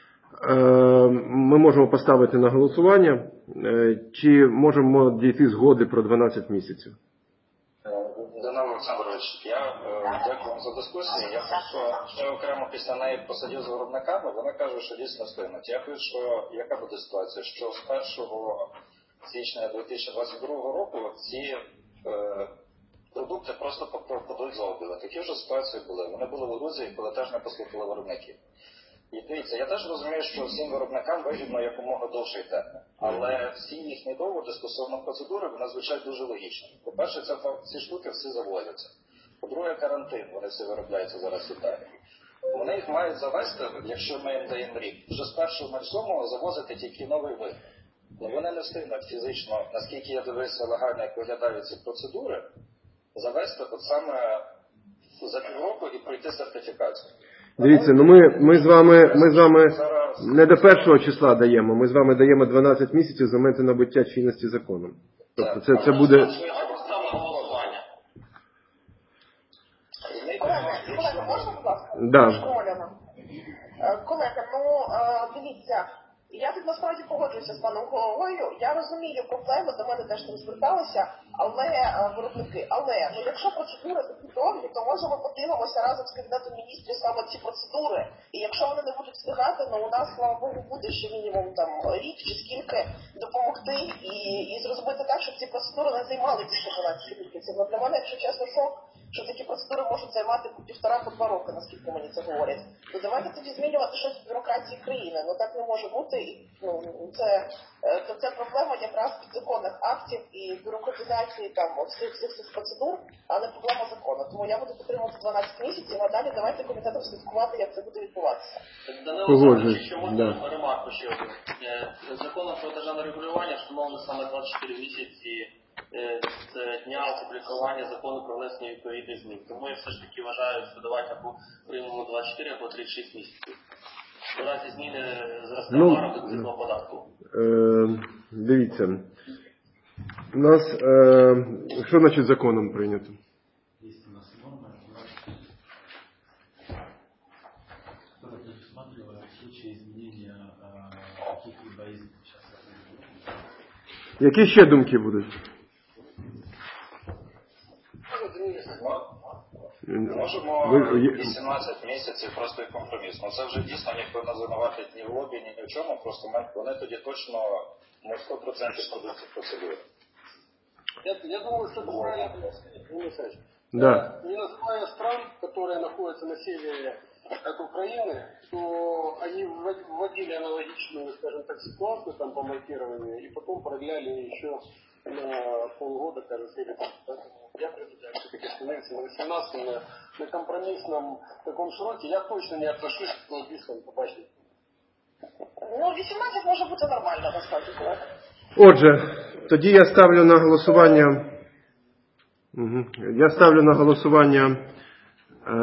ми можемо поставити на голосування, е, чи можемо дійти згоди про дванадцять місяців. Данило Олександрович, я е, дякую вам за дискусію. Я просто ще окремо після неї посидів з виробниками, вони кажуть, що дійсно стоїть. Дякую, що яка буде ситуація, що з першого січня дві тисячі двадцять другого року ці е, продукти просто попадуть з обігу. Такі вже ситуації були. Вони були в Грузії, коли теж не послухали виробників. І дивіться, я теж розумію, що всім виробникам вигідно якомога довший термін. Але всі їхні доводи стосовно процедури, вони звучать дуже логічно. По-перше, це, ці штуки всі завозяться. По-друге, карантин, вони всі виробляються зараз в Італії. Вони їх мають завести, якщо ми їм даємо рік, вже з першого сьомого завозити тільки новий вид. Але вони не встигнуть фізично, наскільки я дивився легально, як виглядають ці процедури, завести от саме за півроку і пройти сертифікацію. Дивіться, ну ми, ми, з вами, ми з вами не до першого числа даємо, ми з вами даємо дванадцять місяців з моменту набуття чинності законом. Тобто це, це буде... Колеги, можна, будь ласка? Да. Колеги, ну, дивіться, я тут насправді погоджуюся з паном головою, я розумію проблеми, до мене теж не зверталися, але виробники, але, ну, якщо процедури такі довгі, то може ми подивимося разом з Кабінетом міністрів саме ці процедури, і якщо вони не будуть встигати, ну, у нас, слава Богу, буде ще мінімум там рік чи скільки допомогти і, і зробити так, щоб ці процедури не займали більше дванадцять місяців. Ну, для мене, якщо чесно, шок, що такі процедури можуть займати по півтора-два роки, наскільки мені це говорять. То давайте тоді змінювати щось в бюрократії країни. Ну так не може бути. Ну, це, то це проблема якраз підзаконних актів і бюрократизації там всіх всіх цих процедур, а не проблема закону. Тому я буду підтримувати дванадцять місяців, а далі давайте комітетом слідкувати, як це буде відбуватися. Данило, ще можна ремарку ще одну. Законом про державне регулювання встановлено саме двадцять чотири місяці з дня опублікування закону про внесення відповідних змін. Тому я все ж таки вважаю, що давайте або приймемо двадцять чотири, або тридцять шість місяців. У разі зміни зростання ну, вару акцизного податку. Е, дивіться. У нас, е, що значить законом прийнято? Есть у нас норма, которая предусматривает в случае изменения э, каких-либо из сейчас. Які ще думки будуть? Можемо вісімнадцять місяців просто і компроміс. Ну це вже дійсно ніхто не звинуватить ні в лобі, ні в чому, просто вони тоді точно на сто відсотків продукції процедури. Я, я думаю, что это правильно. Да. Не называя стран, которые находятся на севере от Украины, то они вводили аналогичную, скажем так, ситуацию там по маркированию и потом продляли еще на полгода, кажется, или так. Я предлагаю все-таки остановиться на восемнадцатом, на, на компромиссном таком сроке. Я точно не отношусь к лоббистам табачникам. Ну, вісімнадцять може бути нормально, насправді, колеги. Отже, тоді я ставлю на голосування. Угу. Я ставлю на голосування. Е,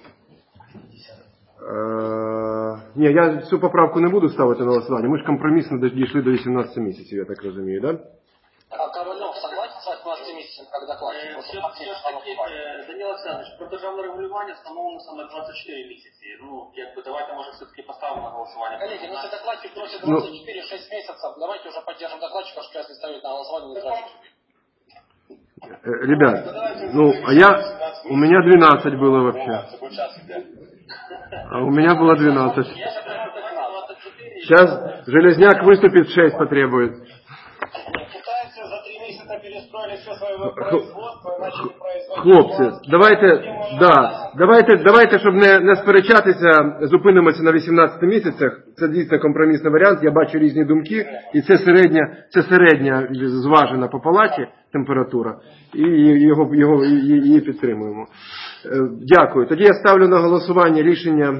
е, ні, я цю поправку не буду ставити на голосування. Ми ж компромісно дійшли до вісімнадцяти місяців, я так розумію, так? Да? А Ковальов согласен с восемнадцатью месяцами, как докладчик? Все ж таки, Данил Александрович, про державне регулювання встановлено саме двадцять чотири місяці. Ну, якби, давайте, може, все-таки поставимо на голосування. Коллеги, ну, если докладчик просит двадцать четыре шесть месяцев, давайте уже поддержим докладчика, что если ставить на голосование на двадцать четыре. Ребят, ну, а я, у меня двенадцать было вообще. А у меня было двенадцать. Сейчас Железняк выступит в шесть потребует. Китайцы за три месяца перестроили все свое производство и начали производить. Хлопці, давайте, да, давайте, давайте, щоб не, не сперечатися, зупинимося на вісімнадцяти місяцях. Це дійсно компромісний варіант. Я бачу різні думки, і це середня, це середня зважена по палаті температура, і його, його, її підтримуємо. Дякую. Тоді я ставлю на голосування рішення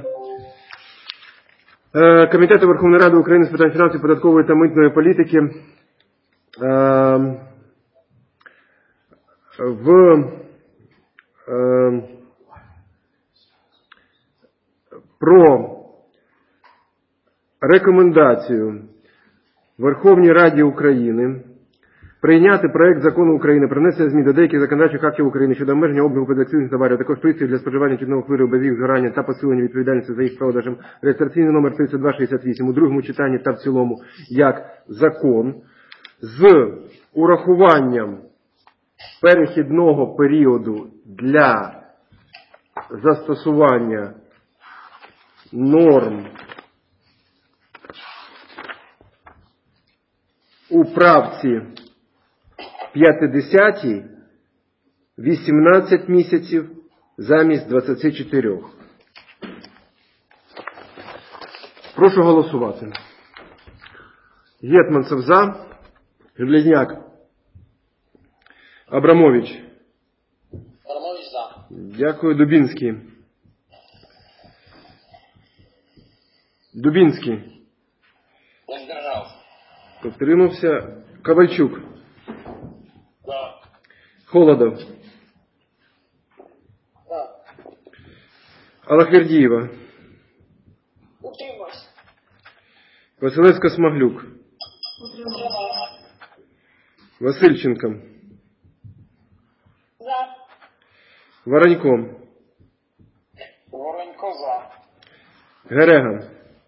Комітету Верховної Ради України з питань фінансів, податкової та митної політики в про рекомендацію Верховній Раді України прийняти проект Закону України про внесення змін до деяких законодавчих актів України щодо обмеження обігу педагогічних товарів, а також пристроїв для споживання тютюнових виробів без їх згорання та посилення відповідальності за їх продажем, реєстраційний номер тридцять два шістдесят вісім у другому читанні та в цілому як закон з урахуванням перехідного періоду для застосування норм у правці п'ятдесятій вісімнадцять місяців замість двадцяти чотирьох. Прошу голосувати. Гетманцев за. Железняк. Абрамович. Абрамович за. Дякую. Дубінський. Дубінський. Воздержався. Підтримався. Ковальчук. За. Холодов. За. Аллахвердієва. Утримався. Василевська-Смаглюк. Васильченко. За. Воронько. Воронько за. Герега.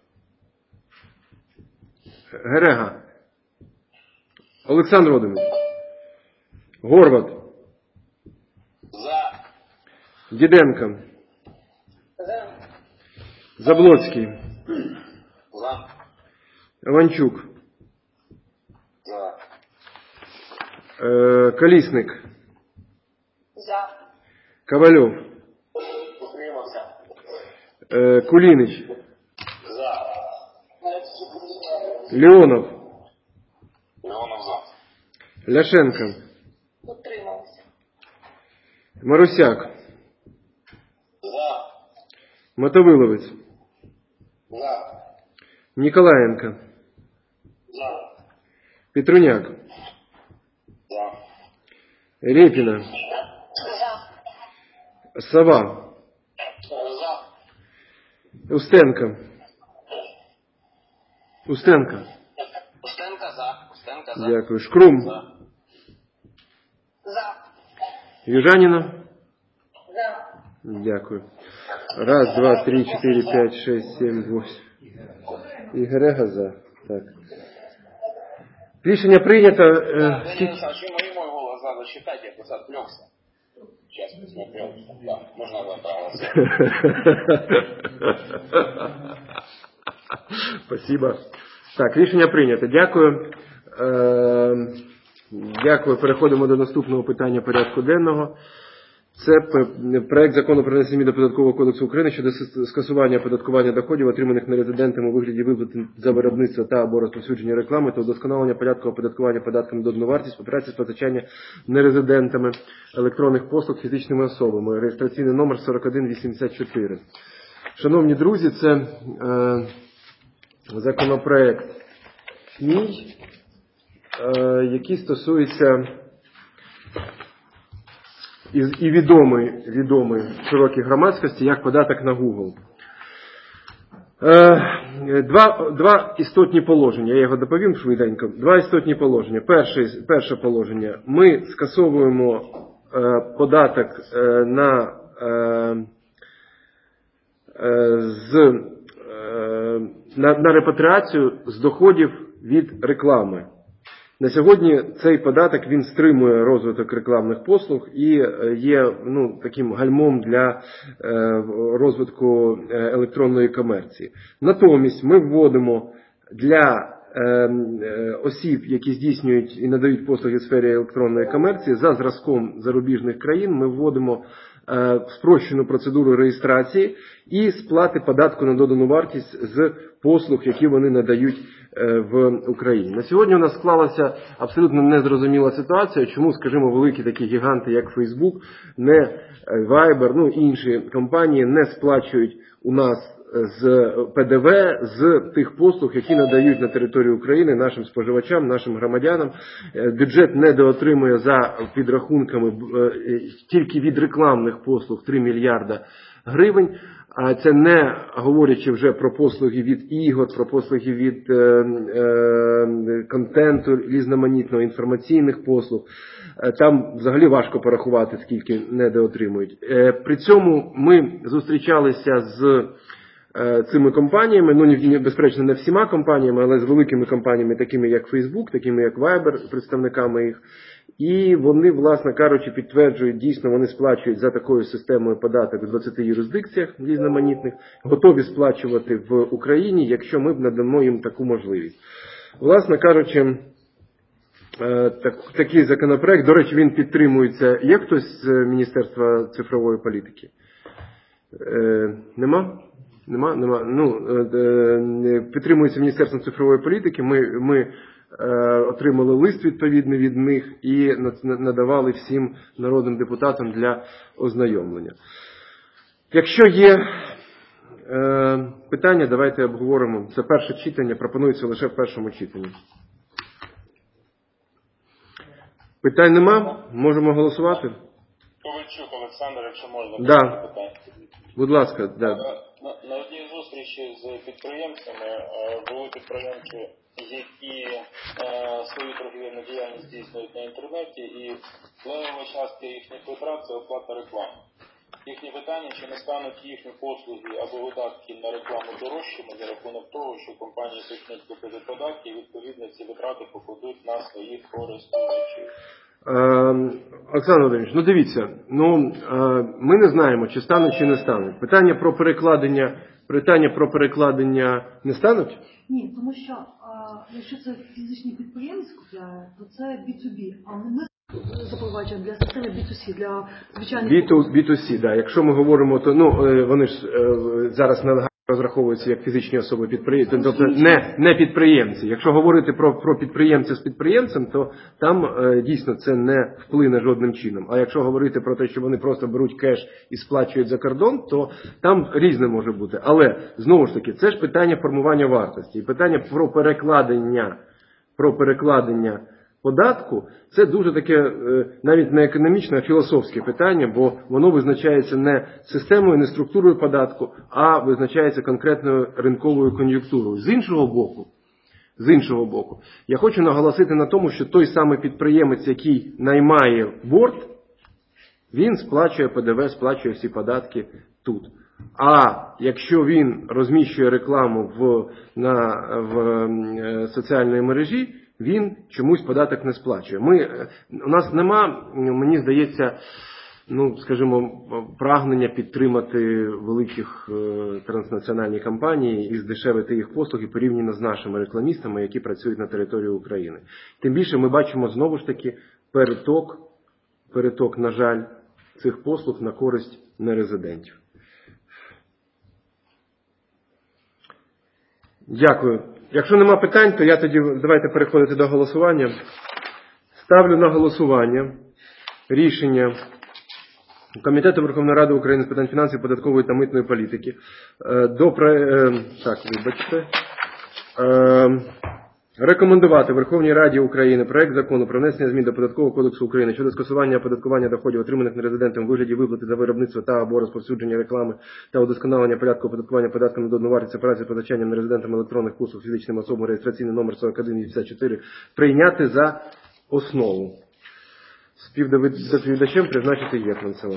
Герега. Олександр Володимирович. Горват. За. Діденко. За. Заблоцький. За. Іванчук. За. Е, Колісник. За. Ковальов. Утримався. Е, Кулінич. За. Леонов. Леонов за. Ляшенко. Утримався. Марусяк. За. Мотовиловець. За. Ніколаєнко. За. Петруняк. За. Репіна. За. Сова. За. Устенко. Устенко. Устенко за. Устенко за. Дякую. Шкрум. За. За. Южаніна. За. Дякую. Раз, два, три, чотири, п'ять, шесть, сім, вісім. І Герега за. Так. Рішення прийнято. Е, Леонид Александрович, вы мой, мой голос надо считать, я просто отвлекся. Сейчас посмотрел. Да, можно вам Спасибо. Так, рішення прийнято. Дякую. Е, дякую. Переходимо до наступного питання порядку денного. Це проект закону про внесення змін до Податкового кодексу України щодо скасування оподаткування доходів, отриманих нерезидентами у вигляді виплати за виробництво та або розповсюдження реклами та удосконалення порядку оподаткування податком на додану вартість операцій з постачання нерезидентами електронних послуг фізичними особами. Реєстраційний номер сорок один вісімдесят чотири. Шановні друзі, це е, законопроект мій, е, який стосується І, і відомий, відомий широкій громадськості як податок на Google. Е, два, два істотні положення, я його доповім швиденько. Два істотні положення. Перше, перше положення. Ми скасовуємо е, податок е, на, е, е, з, е, на, на репатріацію з доходів від реклами. На сьогодні цей податок, він стримує розвиток рекламних послуг і є ну, таким гальмом для е, розвитку електронної комерції. Натомість ми вводимо для осіб, які здійснюють і надають послуги в сфері електронної комерції, за зразком зарубіжних країн ми вводимо спрощену процедуру реєстрації і сплати податку на додану вартість з послуг, які вони надають в Україні. На сьогодні у нас склалася абсолютно незрозуміла ситуація, чому, скажімо, великі такі гіганти, як Facebook, не Viber, ну і інші компанії не сплачують у нас з ПДВ, з тих послуг, які надають на території України нашим споживачам, нашим громадянам. Бюджет недоотримує за підрахунками тільки від рекламних послуг три мільярда гривень. А це не говорячи вже про послуги від ігор, про послуги від е, е, контенту, різноманітного, інформаційних послуг. Там взагалі важко порахувати, скільки недоотримують. Е, при цьому ми зустрічалися з е, цими компаніями, ну, безперечно, не всіма компаніями, але з великими компаніями, такими як Facebook, такими як Viber, представниками їх. І вони, власне кажучи, підтверджують, дійсно, вони сплачують за такою системою податок в двадцяти юрисдикціях різноманітних, готові сплачувати в Україні, якщо ми б надамо їм таку можливість. Власне кажучи, так, такий законопроект, до речі, він підтримується. Є хтось з Міністерства цифрової політики? Е, нема? Нема? Нема. Ну, е, підтримується Міністерством цифрової політики. Ми... ми отримали лист відповідний від них і надавали всім народним депутатам для ознайомлення. Якщо є е, питання, давайте обговоримо. Це перше читання, пропонується лише в першому читанні. Питань нема? Можемо голосувати? Ковальчук Олександр, якщо можна, да. питання. Будь ласка, да. На, на, на одній зустрічі з підприємцями були підприємці, які е, свою торгівельну діяльність здійснюють на інтернеті, і левова частка їхніх витрат – це оплата реклами. Їхні питання, чи не стануть їхні послуги або видатки на рекламу дорожчими за рахунок того, що компанії почнуть платити податки, і відповідно ці витрати покладуть на своїх користувачів. Олександр Володимирович, ну дивіться, ну ми не знаємо, чи стануть, чи не стануть. Питання про перекладення, питання про перекладення не стануть? Ні, тому що а, якщо це фізичний підприємець купляє, то це бі ту бі, а не ми запроваджуємо для системи бі ту сі, для звичайних покупців. бі ту сі, да. Якщо ми говоримо, то ну вони ж зараз нелегально розраховуються як фізичні особи підприємці, тобто не, не підприємці. Якщо говорити про, про підприємця з підприємцем, то там е, дійсно це не вплине жодним чином. А якщо говорити про те, що вони просто беруть кеш і сплачують за кордон, то там різне може бути. Але, знову ж таки, це ж питання формування вартості. І питання про перекладення, про перекладення податку, це дуже таке навіть не економічне, а філософське питання, бо воно визначається не системою, не структурою податку, а визначається конкретною ринковою кон'юнктурою. З іншого боку, з іншого боку, я хочу наголосити на тому, що той самий підприємець, який наймає борт, він сплачує ПДВ, сплачує всі податки тут. А якщо він розміщує рекламу в, на, в соціальній мережі, він чомусь податок не сплачує. Ми, у нас нема, мені здається, ну, скажімо, прагнення підтримати великих е, транснаціональні компанії і здешевити їх послуги порівняно з нашими рекламістами, які працюють на території України. Тим більше ми бачимо знову ж таки переток, переток, на жаль, цих послуг на користь нерезидентів. Дякую. Якщо нема питань, то я тоді, давайте переходити до голосування. Ставлю на голосування рішення Комітету Верховної Ради України з питань фінансів, податкової та митної політики. До, так, вибачте. Рекомендувати Верховній Раді України проект закону про внесення змін до Податкового кодексу України щодо скасування оподаткування доходів, отриманих нерезидентом у вигляді виплати за виробництво та або розповсюдження реклами та удосконалення порядку оподаткування податком на додану вартість операцій з позичанням нерезидентам електронних послуг фізичним особам, реєстраційний номер сорок один вісімдесят чотири, прийняти за основу. Співдоповідачем призначити Гетманцева.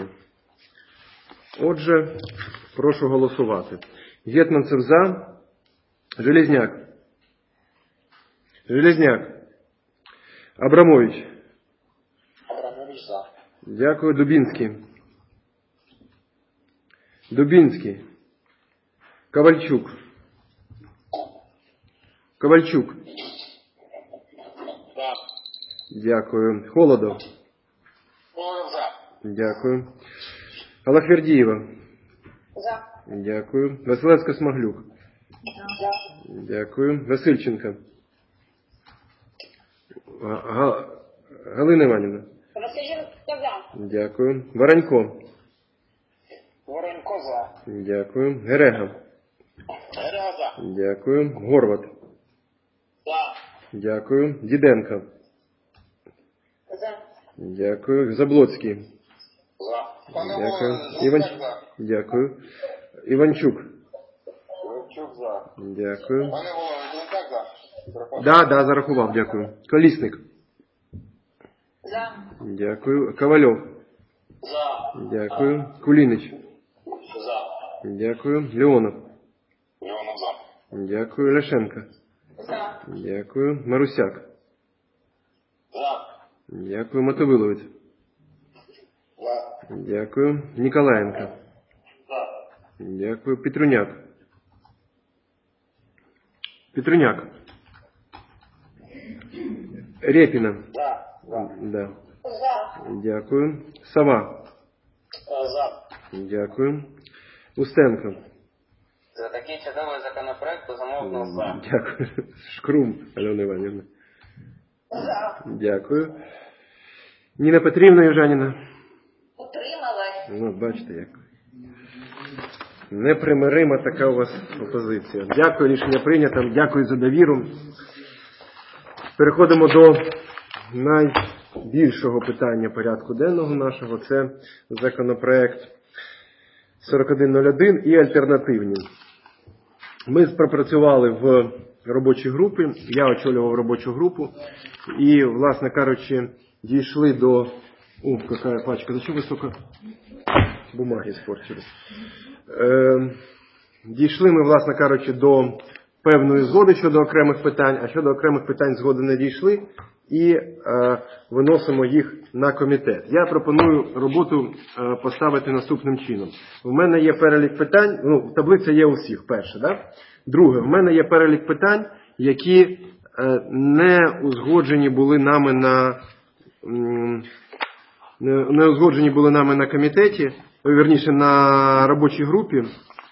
Отже, прошу голосувати. Гетманцев за. Железняк. Железняк. Абрамович. Абрамович за. Дякую. Дубінський. Дубінський. Ковальчук. Ковальчук. За. Дякую. Холодов. Холодов за. Дякую. Аллахвердієва. За. Дякую. Василевська-Смаглюк. За. Дякую. Васильченко. Га- Галина Іванівна. Васильченко за. Дякую. Воронько. Воронько за. Дякую. Герега. Герега за. Дякую. Горват. За. Дякую. Діденко. За. Дякую. Заблоцький. За. Пане Дякую. Голово, Іван... Железняк за. Дякую. Іванчук. Іванчук за. Дякую. Пане Голово, Железняк за. Да, да, зарахував, дякую. Колісник. За. Дякую. Ковальов. За. Дякую. Кулінич. За. Дякую. Леонов. Леонов за. Дякую. Ляшенко. За. Дякую. Марусяк. За. Дякую. Мотовиловець. За. Дякую. Ніколаєнко. За. Дякую. Петруняк. Петруняк. Репіна. За. За. Да. За. Дякую. Сова. За. Дякую. Устенко. За такий чудовий законопроект, безумовно, за. Дякую. Шкрум, Альона Іванівна. За. Дякую. Ніна Петрівна Южаніна. Утрималась. Ну, бачите, як. Непримирима така у вас опозиція. Дякую, рішення прийнято. Дякую за довіру. Переходимо до найбільшого питання порядку денного нашого. Це законопроект сорок один нуль один і альтернативні. Ми пропрацювали в робочій групі, я очолював робочу групу і, власне кажучи, дійшли до... О, яка пачка, зачем ви столько бумаги испортили? Е, дійшли ми, власне кажучи, до певної згоди щодо окремих питань, а щодо окремих питань згоди не дійшли і е, виносимо їх на комітет. Я пропоную роботу е, поставити наступним чином. В мене є перелік питань, ну, таблиця є у всіх, перше, да? Друге, в мене є перелік питань, які е, не узгоджені були нами на м, не, не узгоджені були нами на комітеті, вірніше на робочій групі.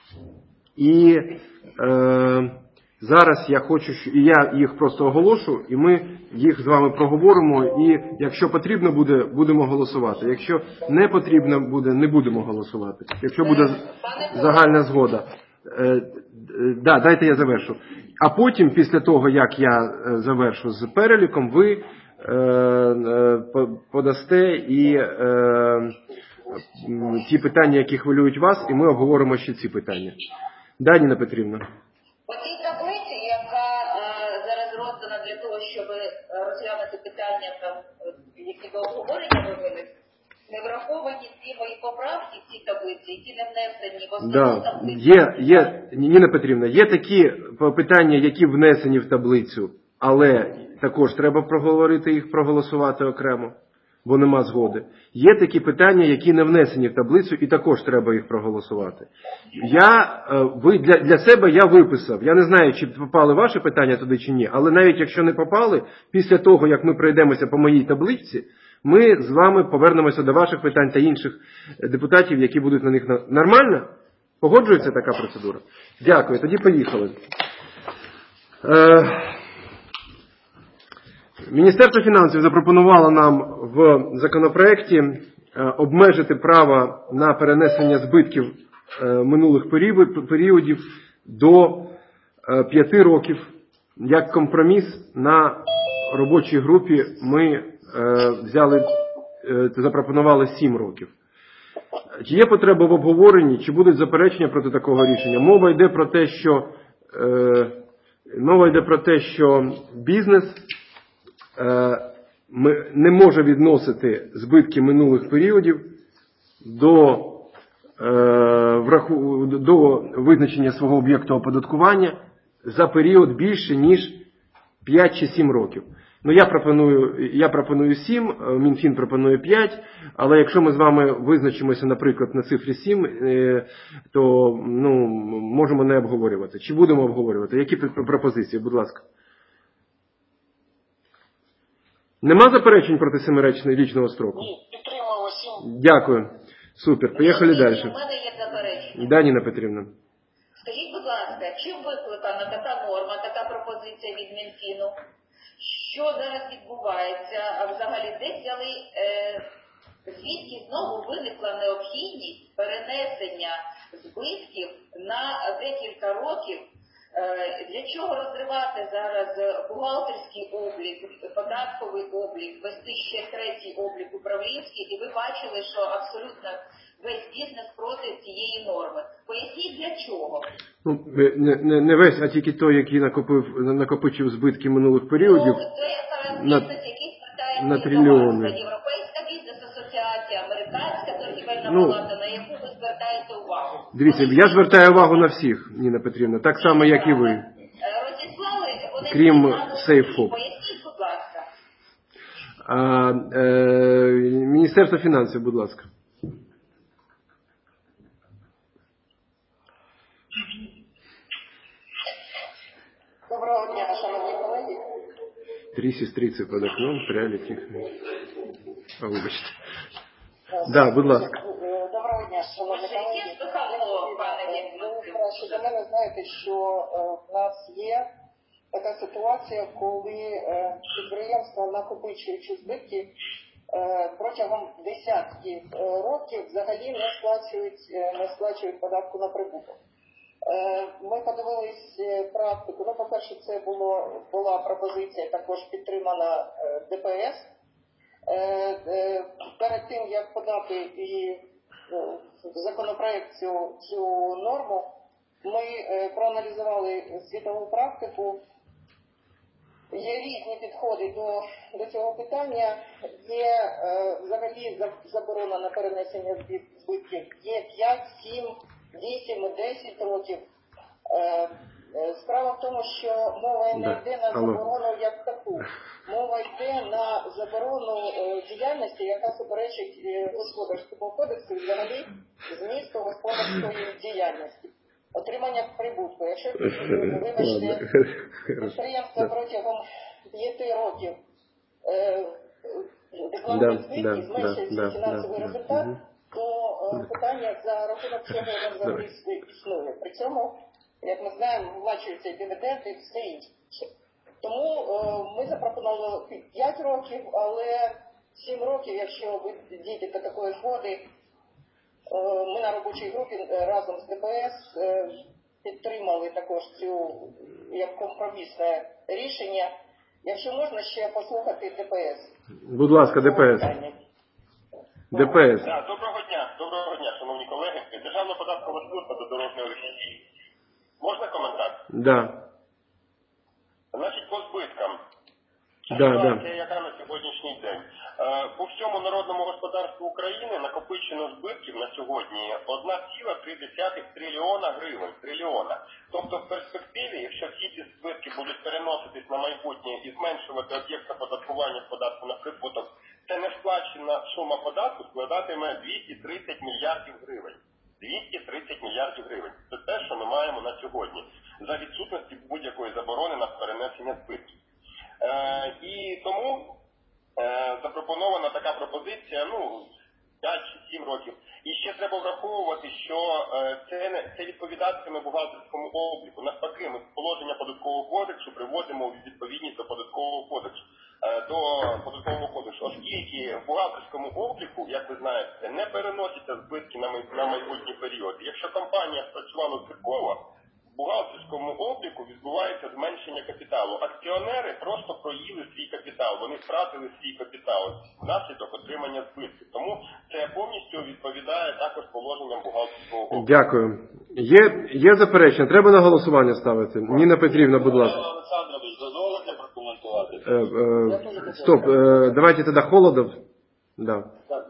І е, зараз я хочу, і я їх просто оголошу, і ми їх з вами проговоримо, і якщо потрібно буде, будемо голосувати. Якщо не потрібно буде, не будемо голосувати. Якщо буде загальна згода. Е, да, дайте я завершу. А потім, після того, як я завершу з переліком, ви е, е, подасте і е, ті питання, які хвилюють вас, і ми обговоримо ще ці питання. Да, Ніна Петрівна? По цій таблиці, яка е, зараз роздана для того, щоб розглянути питання, там, які до обговорення робили, не враховані ці мої поправки в цій таблиці, які не внесені в основну Да. таблицю. Є, є, Ніна Петрівна, є такі питання, які внесені в таблицю, але також треба проговорити їх, проголосувати окремо, бо нема згоди. Є такі питання, які не внесені в таблицю, і також треба їх проголосувати. Я, ви, для, для себе я виписав, я не знаю, чи попали ваші питання туди чи ні, але навіть якщо не попали, після того, як ми пройдемося по моїй таблиці, ми з вами повернемося до ваших питань та інших депутатів, які будуть на них... Нормально? Погоджується така процедура? Дякую, тоді поїхали. Е... Міністерство фінансів запропонувало нам в законопроекті обмежити право на перенесення збитків минулих періодів до п'яти років. Як компроміс на робочій групі ми взяли, запропонували сім років. Чи є потреба в обговоренні, чи будуть заперечення проти такого рішення? Мова йде про те, що, мова йде про те, що бізнес не може відносити збитки минулих періодів до, до визначення свого об'єкту оподаткування за період більше, ніж п'ять чи сім років. Ну, я пропоную, я пропоную сім, Мінфін пропонує п'ять, але якщо ми з вами визначимося, наприклад, на цифрі сім, то ну, можемо не обговорювати. Чи будемо обговорювати? Які пропозиції, будь ласка? Нема заперечень проти семирічного строку? Ні, підтримуємо сім. Дякую. Супер. Поїхали далі. У мене є заперечення. Да, Ніна Петрівна. Скажіть, будь ласка, чим викликана така норма, така пропозиція від Мінфіну? Що зараз відбувається? А взагалі, де взяли, е, звідки знову виникла необхідність перенесення збитків на декілька років? Е, для чого розривати зараз бухгалтерський облік, податковий облік, вести ще третій облік управлінський, і ви бачили, що абсолютно весь бізнес проти цієї норми. Поясніть, для чого? Ну, не, не, не весь, а тільки той, який накопив, накопичив збитки минулих періодів. Ну, це якраз на, бізнес, який звертає на трильйони. Європейська бізнес-асоціація, американська торгівельна Ну, палата, на яку ви звертаєте увагу. Дивіться, я звертаю увагу на всіх, Ніна Петрівна, так само, як і ви. Розіслали, вони Крім сейфу. Поясніть, будь ласка. А, е, Міністерство фінансів, будь ласка. Доброго дня, шановні колеги. Три сестриці під окном пряли тихо. А, вибачте. Да, будь ласка. Доброго дня, шановні колеги. Ви краще за мене знаєте, що в нас є така ситуація, коли підприємства, накопичуючи збитки, протягом десятків років взагалі не сплачують, не сплачують податку на прибуток. Ми подивились практику. Ну, по-перше, це було, була пропозиція також підтримана ДПС. Перед тим, як подати і в законопроект цю, цю норму, ми проаналізували світову практику. Є різні підходи до, до цього питання. Є е, взагалі заборона на перенесення збитків. Є п'ять, сім, вісім і десять років. Е, е, справа в тому, що мова не йде на заборону як таку. Мова йде на заборону е, діяльності, яка суперечить е, господарському кодексу і взагалі змісту господарської діяльності. Отримання прибутку. Якщо, вибачте, підприємство протягом п'яти років е, декларує збитки, зменшується фінансовий результат, то е, питання, за рахунок чого воно взагалі існує. При цьому, як ми знаємо, вплачуються дивіденди і все інше. Тому е, ми запропонували п'ять років, але сім років, якщо ви дійдете до такої згоди. Ми на робочій групі разом з ДПС підтримали також цю як компромісне рішення. Якщо можна ще послухати ДПС. Будь ласка, ДПС. ДПС. Да, доброго дня, доброго дня, шановні колеги. Державна податкова служба до дорожнього руху. Можна коментар? Да. Значить, по збиткам. Да, Ситуація, да. яка на сьогоднішній день. По всьому народному господарству України накопичено збитків на сьогодні одна ціла три десятих трильйона гривень. Трильйона. Тобто в перспективі, якщо всі ці збитки будуть переноситись на майбутнє і зменшувати об'єкт оподаткування податку на прибуток, це не сплачена сума податку складатиме двісті тридцять мільярдів гривень. двісті тридцять мільярдів гривень. Це те, що ми маємо на сьогодні. За відсутності будь-якої заборони на перенесення збитків. Е, і тому е, запропонована така пропозиція, ну, п'ять чи сім років. І ще треба враховувати, що е, це, не, це відповідатиме бухгалтерському обліку. Навпаки, ми положення податкового кодексу приводимо у відповідність до податкового кодексу. Е, до податкового кодексу, оскільки в бухгалтерському обліку, як ви знаєте, не переносяться збитки на, май, на майбутній період. Якщо компанія спрацювала збитково, в бухгалтерському обліку відбувається зменшення капіталу. Акціонери просто проїли свій капітал, вони втратили свій капітал внаслідок отримання збитків. Тому це повністю відповідає також положенням бухгалтерського обліку. Дякую. Є, є заперечення? Треба на голосування ставити? Ніна Петрівна, будь ласка. Олександрович, дозволите прокоментувати? Е, е, стоп, е, давайте тогда Холодов. Да. Так.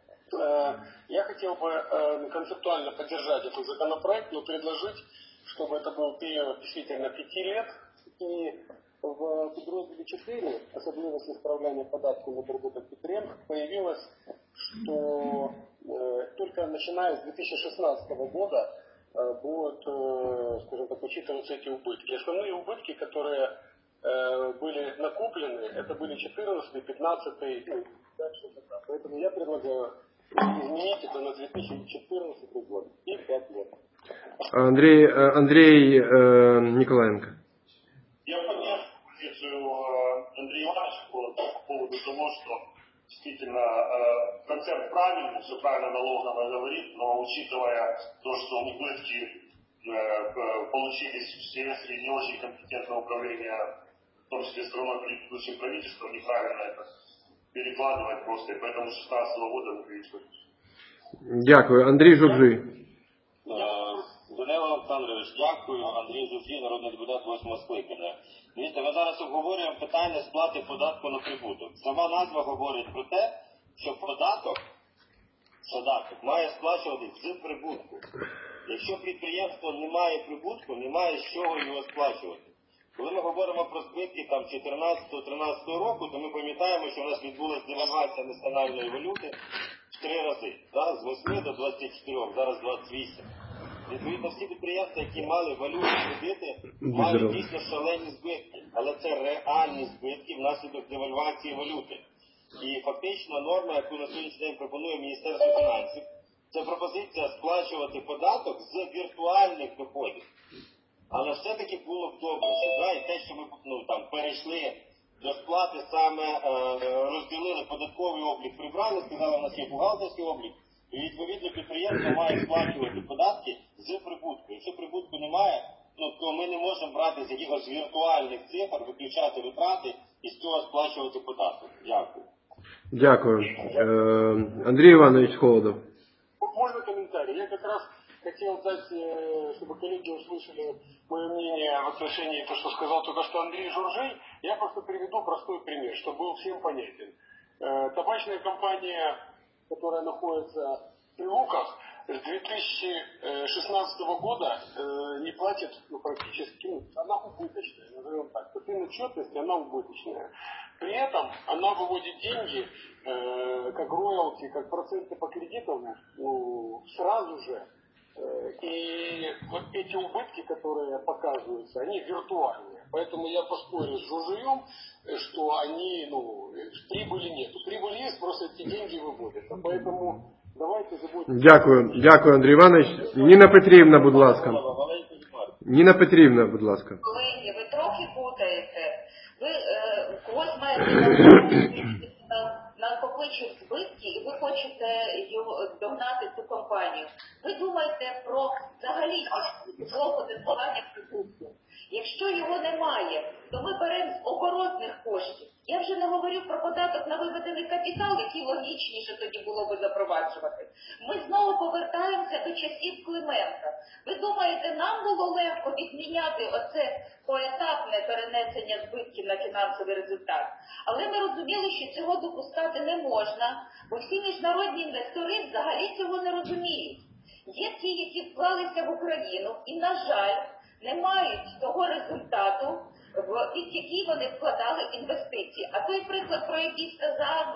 Я хотел бы концептуально поддержать этот законопроект, но предложить, чтобы это был период действительно пяти лет, и в подразделе четыре, особливости исправления податку на прибуток підприємств, появилось, что э, только начиная с две тысячи шестнадцатого года э, будут, э, скажем так, учитываться эти убытки. Основные убытки, которые э, были накоплены, это были четырнадцатый, пятнадцатый, ну, дальше, поэтому я предлагаю изменить это на две тысячи четырнадцатый год и пять лет. Андрей, Андрей э, Николаенко. Я поддерживаю позицию Андрея Ивановича по поводу того, что действительно концепт правильный, все правильно налоговая говорит, но учитывая то, что убытки получились все среди очень компетентного управления, в том числе страной предыдущего правительства, неправильно это перекладывать просто, и поэтому с две тысячи шестнадцатого года мы видим. Дякую. Андрій Журжий. Данило Олександрович, дякую. Андрій Журжий, народний депутат восьмого скликання. Дивіться, ми зараз обговорюємо питання сплати податку на прибуток. Сама назва говорить про те, що податок, податок має сплачуватись з прибутку. Якщо підприємство не має прибутку, немає з чого його сплачувати. Коли ми говоримо про збитки там чотирнадцятого-тринадцятого року, то ми пам'ятаємо, що в нас відбулася девальвація національної валюти в три рази. Зараз з восьми до двадцяти чотирьох, зараз двадцять вісім. Відповідно, всі підприємства, які мали валютні кредити, мають дійсно шалені збитки. Але це реальні збитки внаслідок девальвації валюти. І фактично норма, яку на сьогоднішній день пропонує Міністерство фінансів, це пропозиція сплачувати податок з віртуальних доходів. Але все-таки було б добре, що да, і те, що ми ну, там, перейшли до сплати, саме е, розділили податковий облік, прибрали, сказали, у нас є бухгалтерський облік, і відповідно підприємство має сплачувати податки з прибутку. Якщо прибутку немає, ну, то ми не можемо брати з якихось віртуальних цифр, виключати витрати і з цього сплачувати податок. Дякую. Дякую. Е, Андрій Іванович Холодов. Можно комментарий? Я как раз хотел дать, чтобы коллеги услышали мое мнение в отношении того, что сказал только что Андрей Журжий. Я просто приведу простой пример, чтобы был всем понятен. Табачная компания, которая находится в Прилуках, с две тысячи шестнадцатого года не платит, ну, практически, ну, она убыточная, назовем так. По фин отчетности она убыточная. При этом она выводит деньги, э, как роялти, как проценты по кредитам, ну, сразу же. Э, и вот эти убытки, которые показываются, они виртуальные. Поэтому я поспорю с Жужием, что они, ну, прибыли нету. Прибыль есть, просто эти деньги выводятся. Поэтому давайте забудем. Дякую, дякую, Андрій Іванович. Ніна Петрівна, будь ласка. Ніна Петрівна, будь ласка. Колеги, ви трохи путаєте. Ви е, когось маєте накопичити збитки і ви хочете його догнати цю компанію. Ви думаєте про взагалі оподаткування прибутку. Якщо його немає, то ми беремо з оборотних коштів. Я вже не говорю про податок на виведений капітал, який логічніше тоді було би запроваджувати. Ми знову повертаємося до часів Клименка. Ви думаєте, нам було легко відміняти оце поетапне перенесення збитків на фінансовий результат? Але ми розуміли, що цього допускати не можна, бо всі міжнародні інвестори взагалі цього не розуміють. Є ті, які вклалися в Україну і, на жаль, не мають того результату, під який вони вкладали інвестиції. А той приклад, про який сказав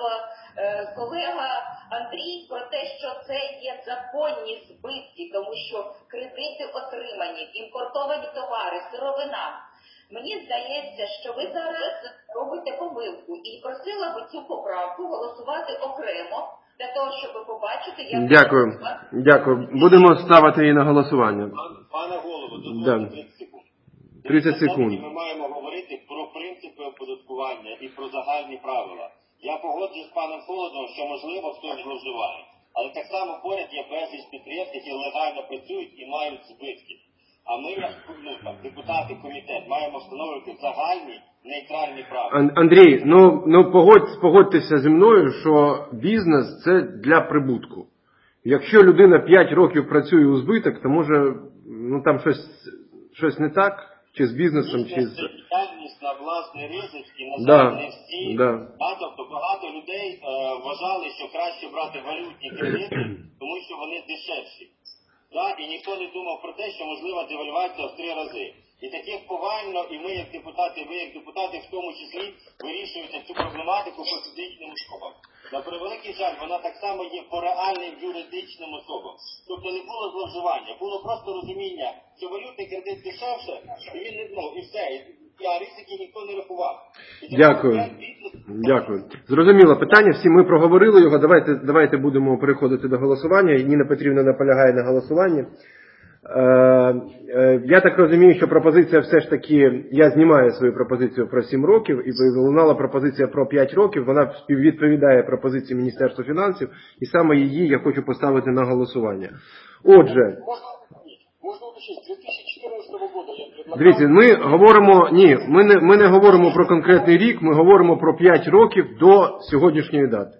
е, колега Андрій, про те, що це є законні збитки, тому що кредити отримані, імпортовані товари, сировина. Мені здається, що ви зараз робите помилку і просила би цю поправку голосувати окремо, для того, щоб побачити, як... Дякую, дякую. Будемо ставити її на голосування. Пане голово, да. тридцять секунд. тридцять секунд. Ми маємо говорити про принципи оподаткування і про загальні правила. Я погоджуюсь з паном Холодом, що можливо хтось зловживає. Але так само поряд є безліч підприємств, які легально працюють і мають збитки. А ми, як ну, там, депутати, комітет, маємо встановлювати загальні, нейтральні правила. Андрій, ну, ну погодь, погодьтеся зі мною, що бізнес – це для прибутку. Якщо людина п'ять років працює у збиток, то може, ну там щось, щось не так, чи з бізнесом, чи з... Відповідальність на власний ризик, і, на жаль, да, не всі. да. А, тобто багато людей е, вважали, що краще брати валютні кредити, тому що вони дешевші. Да? І ніхто не думав про те, що можлива девальвація в три рази. І таких повально, і ми, як депутати, ви, як депутати, в тому числі, вирішуєте цю проблематику по фізичним особам. На превеликий жаль, вона так само є по реальним юридичним особам. Тобто не було зловживання, було просто розуміння, що валютний кредит дешевше, і він не, ну, і все. а ризики ніхто не рахував. Дякую. Дякую. Зрозуміло питання, всі ми проговорили його, давайте, давайте будемо переходити до голосування. Ніна Петрівна наполягає на голосуванні. Е, е, я так розумію, що пропозиція все ж таки, я знімаю свою пропозицію про сім років, і лунала пропозиція про п'ять років, вона співвідповідає пропозиції Міністерства фінансів, і саме її я хочу поставити на голосування. Отже, Можна уточнити, з дві тисячі чотирнадцятого року я предлагав... Дивіться, ми говоримо, ні, ми не, ми не говоримо про конкретний рік, ми говоримо про п'ять років до сьогоднішньої дати.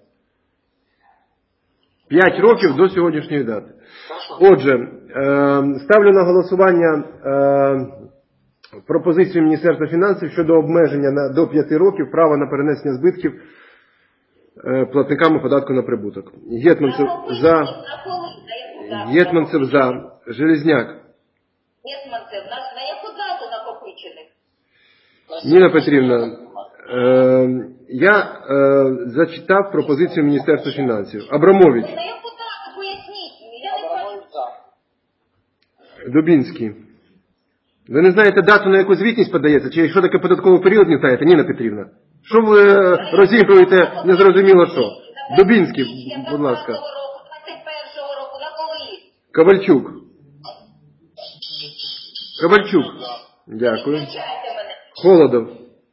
п'ять років до сьогоднішньої дати. Отже, е, ставлю на голосування е, пропозицію Міністерства фінансів щодо обмеження на, до п'яти років права на перенесення збитків е, платниками податку на прибуток. Гетманцев за. Гетманцев за. Железняк. Гетманцев, на яку дату накопичених? Ніна Петрівна, е, я е, зачитав пропозицію Міністерства фінансів. Абрамович. На яку дату, поясніть? Я не бачу. Дубінський. Ви не знаєте дату, на яку звітність подається? Чи що таке податковий період не знаєте, Ніна Петрівна? Що ви розігруєте незрозуміло що? Дубінський, будь ласка. двадцять першого року, на коли? Ковальчук. Ковальчук. Дякую. Холодов.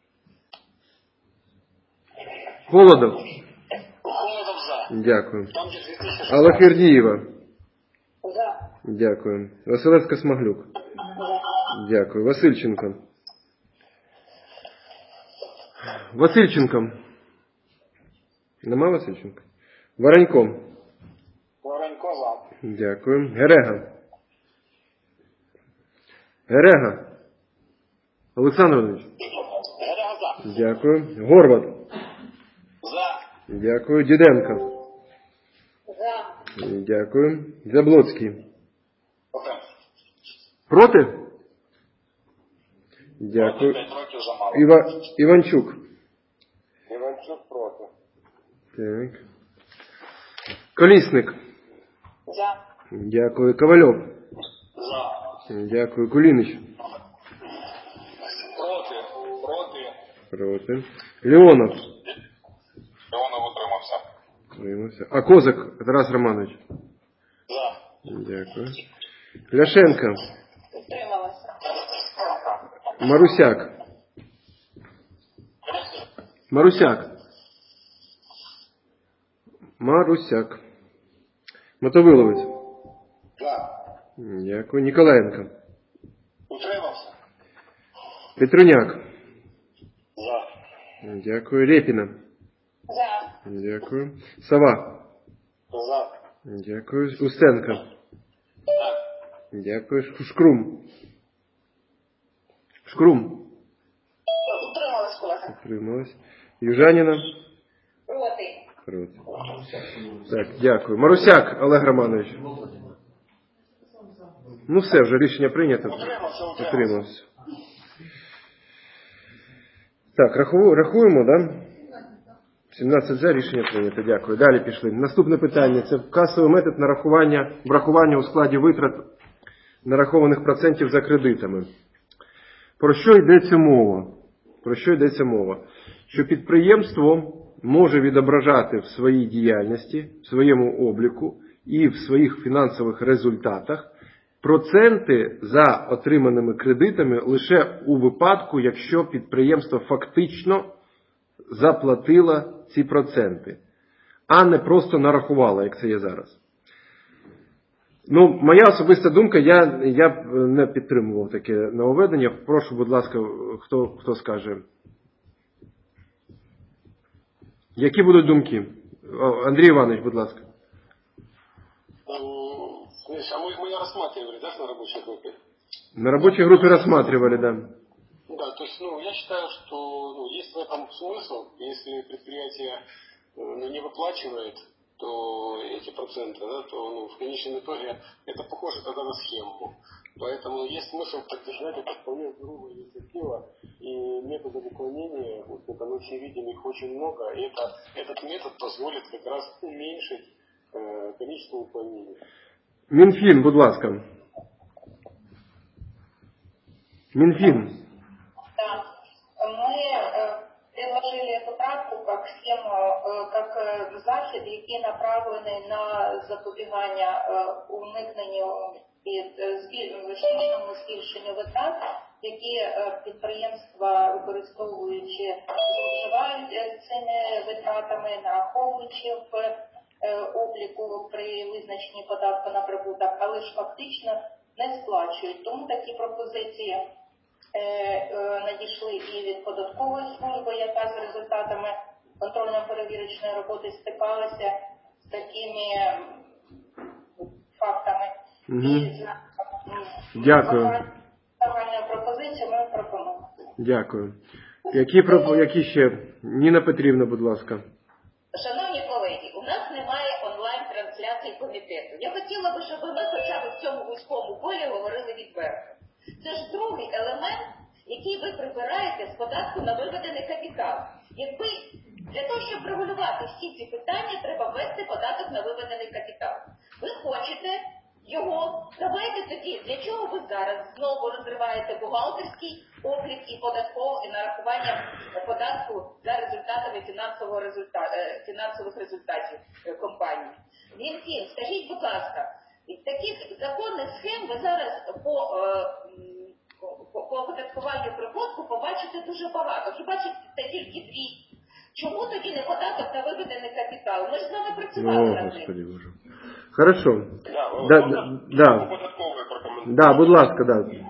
Холодов. Холодов за. Дякую. Аллахвердієва. За. Дякую. Василевська-Смаглюк. Дякую. Васильченко. Васильченко. Нема Васильченко? Воронько. Воронько за. Дякую. Герега. Герега. Олександр Володимирович. Герега за. Дякую. Горват. За. Дякую. Діденко. За. Дякую. Заблоцький. Проти. Проти? Дякую. п'ять років замало. Іва... Іванчук. Іванчук проти. Так. Колісник. За. Дякую. Ковальов. За. Дякую. Кулініч. Проти. Проти. Проти. Леонов. Леонов утримався. Утримався. А Козак Тарас Романович. За. Дякую. Ляшенко. Утрималася. Марусяк. Марусяк. Марусяк. Мотовиловець. За. Дякую. Ніколаєнко. Утримався. Петруняк. За. Дякую. Рєпіна. За. Дякую. Сова. За. Дякую. Устенко. Так. Дякую. Шкрум. Шкрум. Утрималась, колега. Утрималась. Южаніна. Проти. Проти. Так, дякую. Марусяк Олег Романович. Ну все, вже рішення прийнято. Утримався. Так, раху, рахуємо, да? сімнадцять за, рішення прийнято. Дякую. Далі пішли. Наступне питання. Це касовий метод нарахування, врахування у складі витрат нарахованих процентів за кредитами. Про що йдеться мова? Про що йдеться мова? Що підприємство може відображати в своїй діяльності, в своєму обліку і в своїх фінансових результатах проценти за отриманими кредитами лише у випадку, якщо підприємство фактично заплатило ці проценти, а не просто нарахувало, як це є зараз. Ну, моя особиста думка, я, я б не підтримував таке нововведення. Прошу, будь ласка, хто, хто скаже. Які будуть думки? Андрій Іванович, будь ласка. А мы, мы рассматривали, да, на рабочей группе? На рабочей группе рассматривали, да. Да, то есть, ну, я считаю, что ну, есть в этом смысл. Если предприятие ну, не выплачивает, то эти проценты, да, то ну, в конечном итоге это похоже тогда на схему. Поэтому есть смысл поддержать это вполне грубая инициатива, и методов уклонения, вот в этом мы видим их очень много, и это, этот метод позволит как раз уменьшить э, количество уклонений. Мінфін, будь ласка. Мінфін. эту практику как схему, как захід, який направлений на запобігання уникненню і значному збільшенню витрат, які підприємства, використовуючи, зловживають цими витратами, нараховуючи в обліку при визначенні податку на прибуток, але ж фактично не сплачують. Тому такі пропозиції надійшли і від податкової служби, яка з результатами контрольно-перевірочної роботи стикалася з такими фактами. Угу. І за Дякую. загальною пропозицією ми пропонуємо. Дякую. Які, пропо... Які ще? Ніна Петрівна, будь ласка. Шановні колеги, у нас немає онлайн-трансляції комітету. Я хотіла би, щоб ми хоча б в цьому вузькому полі говорили відверто. Це ж другий елемент, який ви прибираєте з податку на виведений капітал. Якби для того, щоб регулювати всі ці питання, треба ввести податок на виведений капітал. Ви хочете його, давайте тоді, для чого ви зараз знову розриваєте бухгалтерський облік і податково, і нарахування податку за результатами фінансового результату, фінансових результатів компанії. Вінтін, скажіть, будь ласка, таких законних схем ви зараз по, по, по оподаткуванню прибутку побачите дуже багато. Хіба це тільки дві? Чому тоді не податок на виведений капітал? Ми ж з вами працювали над ним. Хорошо. Да, да, да. Да, будь ласка, да. Е,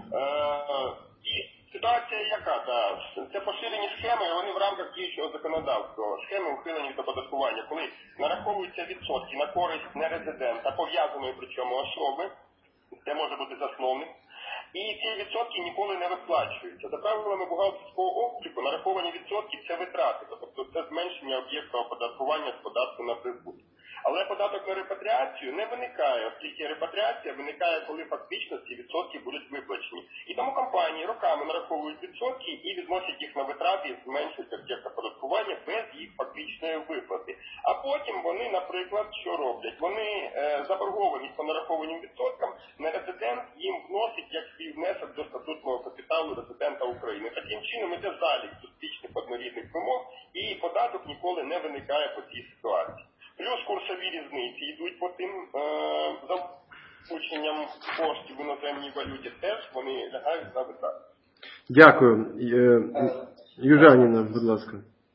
ситуація яка? Да? Це поширені схеми, і вони в рамках діючого законодавства. Схеми ухилення від оподаткування, коли нараховуються відсотки на користь нерезидента, пов'язаної причому особи, це може бути засновник, і ці відсотки ніколи не виплачуються. За правилами бухгалтерського обліку нараховані відсотки – це витрати, тобто це зменшення об'єкту оподаткування з податку на прибуток. Але податок на репатріацію не виникає, оскільки репатріація виникає, коли фактично ці відсотки будуть виплачені. І тому компанії роками нараховують відсотки і відносять їх на витрати і зменшують об'єкт оподаткування без їх фактичної виплати. А потім вони, наприклад, що роблять? Вони е, заборгованість по нарахованим відсоткам нерезидент їм вносить як свій внесок до статутного капіталу резидента України. Таким чином іде залік зустрічних однорідних вимог і податок ніколи не виникає по цій ситуації. Плюс курсові різниці йдуть по тим е, залученням коштів в іноземній валюті, теж вони лягають за витрати. Дякую. Южаніна, будь ласка.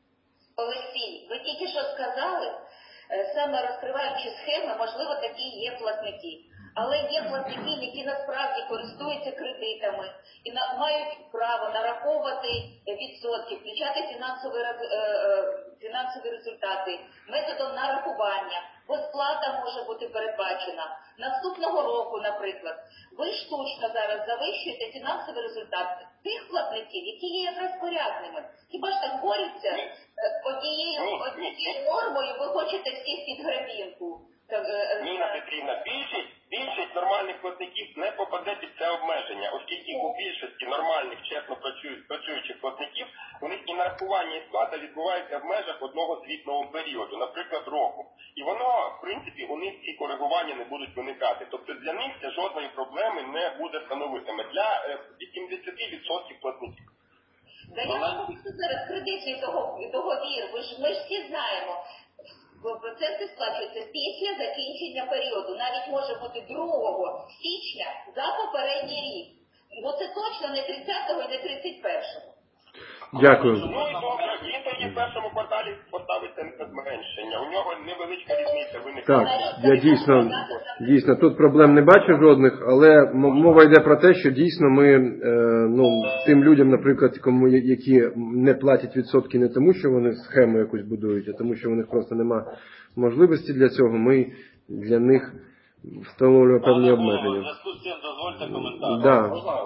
Олексій, ви тільки що сказали, саме розкриваючи схеми, можливо, такі є платники. Але є платники, які насправді користуються кредитами і на, мають право нараховувати відсотки, включати фінансові, е, е, фінансові результати методом нарахування, бо сплата може бути передбачена. Наступного року, наприклад, ви штучно зараз завищуєте фінансовий результат тих платників, які є якраз порядними. Хіба ж так борються однією, однією нормою, ви хочете всіх під грабінку? Ніна Петрівна, більшість, більшість нормальних платників не попаде під це обмеження, оскільки у більшості нормальних, чесно працюючих платників, у них і нарахування, і сплата відбувається в межах одного звітного періоду, наприклад, року. І воно, в принципі, у них ці коригування не будуть виникати. Тобто для них це жодної проблеми не буде становитиме. Для вісімдесят відсотків платників. Да я вам зараз кредитний договір, ви ж, ми ж всі знаємо. Проценти сплачуються після закінчення періоду. Навіть може бути другого січня за попередній рік. Бо це точно не тридцятого і не тридцять першого. Дякую. Ну і добре, він тоді в першому кварталі поставить це зменшення. У нього невеличка різниця виникає. Так, я дійсно, дійсно тут проблем не бачу жодних, але мова йде про те, що дійсно ми ну, тим людям, наприклад, кому які не платять відсотки не тому, що вони схему якусь будують, а тому, що у них просто нема можливості для цього, ми для них встановлюємо певні обмеження. В зв'язку з цим дозвольте коментар. Да.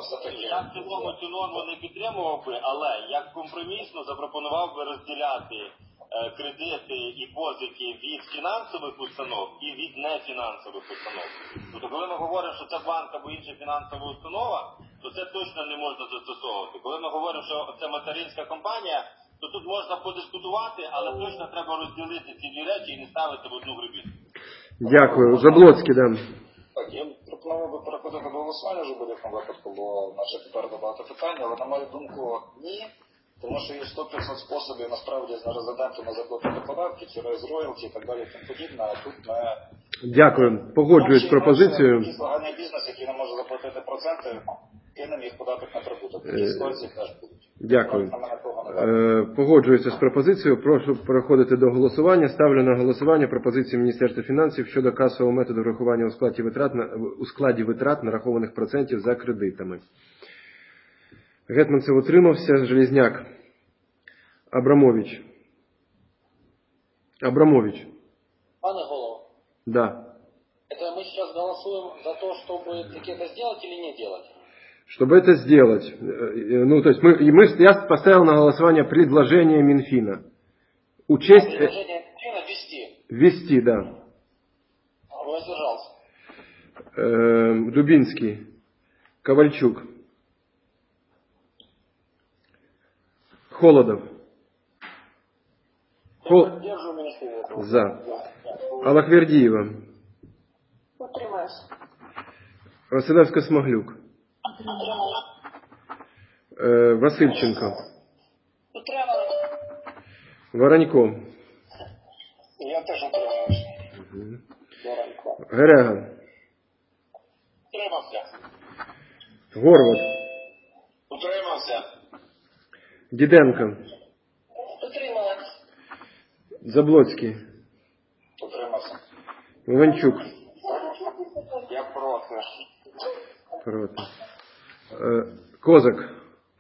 Я в цілому цю норму не підтримував би, але як компромісно запропонував би розділяти е, кредити і позики від фінансових установ і від нефінансових установ. Тобто коли ми говоримо, що це банк або інша фінансова установа, то це точно не можна застосовувати. Коли ми говоримо, що це материнська компанія, то тут можна подискутувати, але точно треба розділити ці дві речі і не ставити в одну гребінку. Дякую. Заблоцький, да. Так, я пропонував би переходити до голосування вже в будь-якому випадку, бо наче попереду багато питань, але на мою думку, ні. Тому що є сто-п'ятсот способів насправді з нерезидентами заплатити податки через роялті і так далі і тому подібне, а тут не... Дякую. Погоджуюсь з пропозицією. Якийсь легальний бізнес, який не може заплатити проценти, кинемо їх податок на прибуток. Такі ситуації теж будуть. Дякую. Погоджуюся з пропозицією. Прошу переходити до голосування. Ставлю на голосування пропозицію Міністерства фінансів щодо касового методу врахування у складі витрат, у складі витрат нарахованих процентів за кредитами. Гетманцев утримався. Железняк. Абрамович. Абрамович. Пане голово. Да. Это мы сейчас голосуем за то, чтобы это сделать или не делать? Чтобы это сделать. Ну, то есть мы, мы, я поставил на голосование предложение Минфина. Учесть... Предложение Минфина ввести. Ввести, да. Кто воздержался? Э, Дубинский. Ковальчук. Холодов. Хол... За. Аллахвердиева. Утримаюсь. Василевська-Смаглюк. Э, Васильченко. Утрималась. Воронько. Я теж утримуюсь. Угу. Воронько. Герега. Утримався. Горват. Утримався. Діденко. Утрималась. Заблоцький. Утримався. Іванчук. Я проти. Проти. Е, Козак.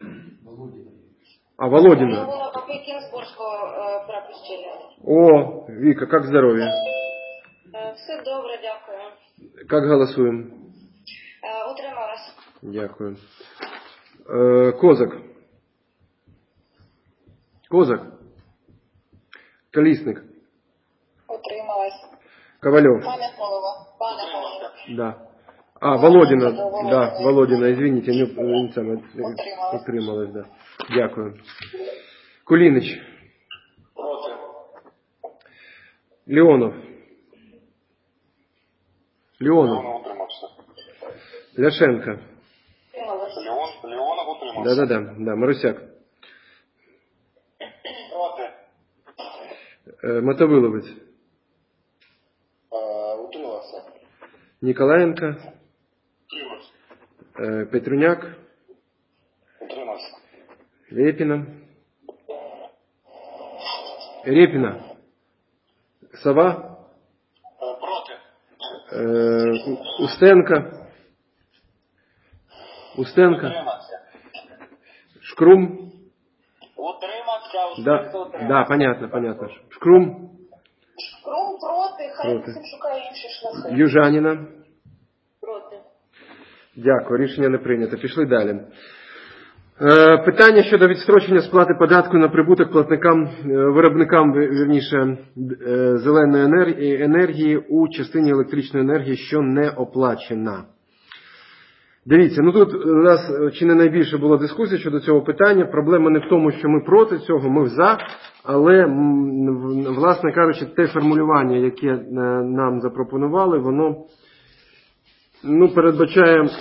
А, Володина. Было по Пекинсбургу э, пропустили. О, Вика, как здоровье? Э, Все добре, дякую. Как голосуем? Э, Утрималась. Дякую. Е, Козак. Козак. Колісник. Утрималась. Ковальов. Пане голово. Пане голово. Да. А, Володина. Да, Володина, извините, не, не саме. Утрималась, да. Дякую. Кулінич. Проти. Леонов. Леонов. Леонов утримався. Ляшенко. Леон, Леонов утримався. Да-да-да, да, Марусяк. Проти. Е, Мотовиловець. Е, утримався. Ніколаєнко. Утримався. Е, Петруняк. Утримався. Репіна. Репіна. Сова. Е, проти. Е, Устенко. Устенко. Утримався. Шкрум. Утримався. Да, да, понятно, понятно. Шкрум. Шкрум проти, хай Проти. всім шукає інші шляхи. Южаніна. Проти. Дякую, рішення не прийнято. Пішли далі. Е, питання щодо відстрочення сплати податку на прибуток платникам, е, виробникам, вірніше, е, зеленої енергії, енергії у частині електричної енергії, що не оплачена. Дивіться, ну тут у нас чи не найбільше було дискусій щодо цього питання. Проблема не в тому, що ми проти цього, ми за, але, власне кажучи, те формулювання, яке нам запропонували, воно ну, передбачає е,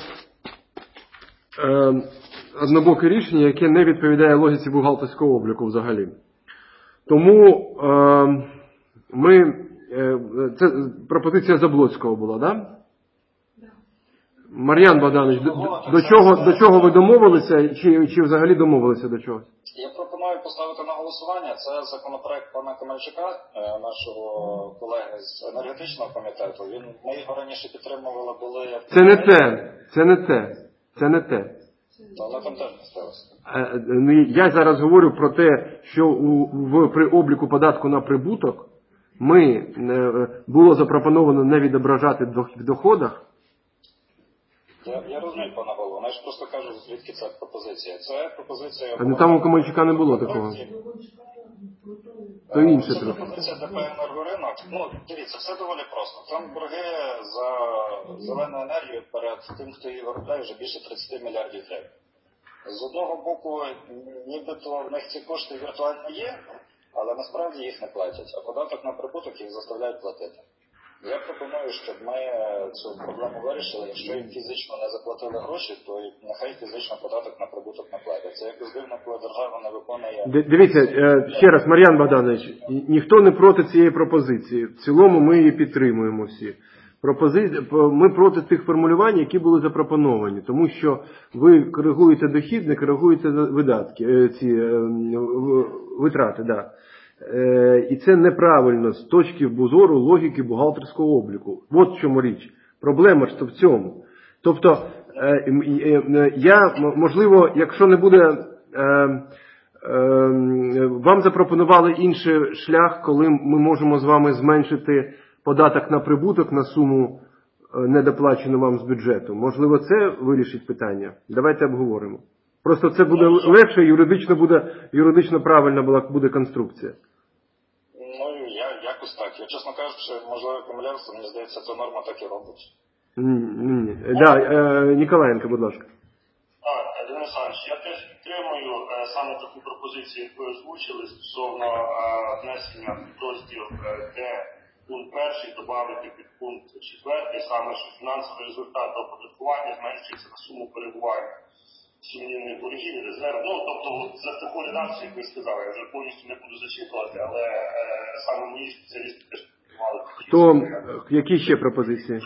однобоке рішення, яке не відповідає логіці бухгалтерського обліку взагалі. Тому е, ми, е, це пропозиція Заблоцького була, так? Да? Мар'ян Богданович, до, до, чого, до чого ви домовилися, чи, чи взагалі домовилися до чогось? Я пропоную поставити на голосування. Це законопроект пана Камельчука, нашого колеги з енергетичного комітету. Він, ми його раніше підтримували, були... Це не те, це не те, це не те. То на там теж не сталося. Я зараз говорю про те, що у, в, при обліку податку на прибуток ми, було запропоновано не відображати в доходах. Я, я розумію, пане голово, я ж просто кажу, звідки ця пропозиція. Це пропозиція... А не там у Камельчука не було такого. То інше це трохи. пропозиція ДП «Енергоринок». Ну, дивіться, все доволі просто. Там борги за зелену енергію перед тим, хто її виробляє, вже більше тридцять мільярдів гривень. З одного боку, нібито в них ці кошти віртуально є, але насправді їх не платять, а податок на прибуток їх заставляють платити. Я пропоную, щоб ми цю проблему вирішили. Якщо їм фізично не заплатили гроші, то нехай фізично податок на прибуток не платять. Це якось дивно, коли держава не виконує... Дивіться, ще раз, Мар'ян Богданович, ніхто не проти цієї пропозиції. В цілому ми її підтримуємо всі. Пропози... Ми проти тих формулювань, які були запропоновані, тому що ви коригуєте дохід, не коригуєте видатки, ці витрати, да. І це неправильно з точки зору логіки бухгалтерського обліку. От в чому річ. Проблема ж в цьому. Тобто, я, можливо, якщо не буде, вам запропонували інший шлях, коли ми можемо з вами зменшити податок на прибуток на суму, недоплачену вам з бюджету. Можливо, це вирішить питання. Давайте обговоримо. Просто це буде легше, юридично буде, юридично правильна була буде конструкція. Ну, я якось так. Я, чесно кажучи, можливо, помилявся, мені здається, ця норма так і робить. Ні. Да, е, Ніколаєнко, будь ласка. А, Денис Олександрович, я теж підтримую е, саме таку пропозицію, яку ви озвучили, стосовно е, внесення в розділ, е, де пункт перший додати під пункт четвертий, саме що фінансовий результат оподаткування зменшується на суму перебування сумнівної боргів, резерв. Ну, тобто, за таку редакцію, як ви сказали, я вже повністю не буду зачитувати, але е, саме мої спеціалісти теж підтримали. Хто, які ще пропозиції?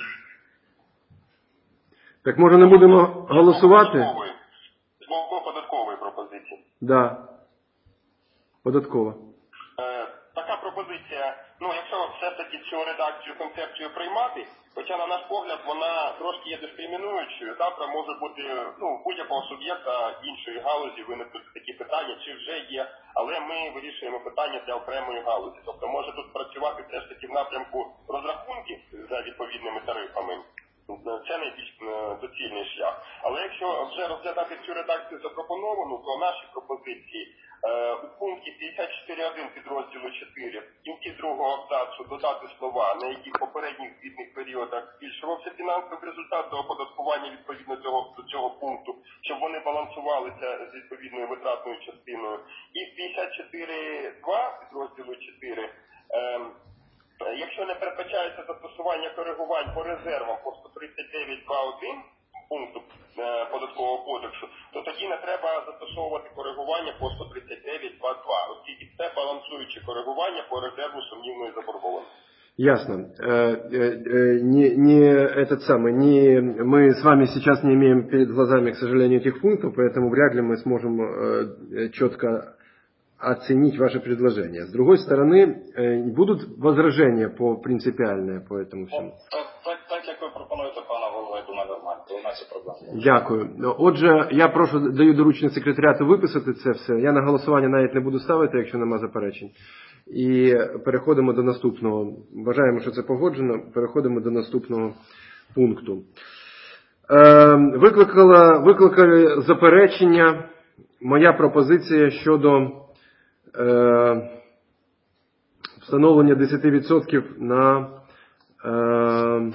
Так, може, не будемо голосувати? З боку податкової пропозиції. Так. Да. Податкова. Е, така пропозиція, ну, якщо все ж таки цю редакцію, концепцію приймати, хоча, на наш погляд, вона трошки є дискримінуючою, завтра може бути, ну, будь-якого суб'єкта іншої галузі виникнуть такі питання, чи вже є, але ми вирішуємо питання для окремої галузі. Тобто може тут працювати теж таки в напрямку розрахунків за відповідними тарифами. Це найбільш доцільний шлях. Але якщо вже розглядати цю редакцію запропоновану, то наші пропозиції е, у пункті п'ятдесят чотири один підрозділу чотири в кінці другого абзацу додати слова, на яких в попередніх звітних періодах збільшувався фінансовий результат до оподаткування відповідно цього, до цього пункту, щоб вони балансувалися з відповідною витратною частиною. І в п'ятдесят чотири два підрозділу чотири е, якщо не передбачається застосування коригувань по резервам по сто тридцять дев'ять два один пункту е, податкового кодексу, то тоді не треба застосовувати коригування по сто тридцять дев'ять два два, оскільки це балансуючі коригування по резерву сумнівної заборгованості. Ясно. Не, не этот самый, не, мы с вами сейчас не имеем перед глазами, к сожалению, этих пунктов, поэтому вряд ли мы сможем четко оценить ваше предложение. С другой стороны, будут возражения по принципиальные по этому всему? Так, так, так як ви пропонуєте, пане голово, я думаю, нормально. У нас є проблема. Дякую. Отже, я прошу, даю доручення секретаріату виписати це все. Я на голосування навіть не буду ставити, якщо нема заперечень. І переходимо до наступного. Вважаємо, що це погоджено. Переходимо до наступного пункту. Е, викликала, викликали заперечення моя пропозиція щодо е, встановлення десять відсотків на е,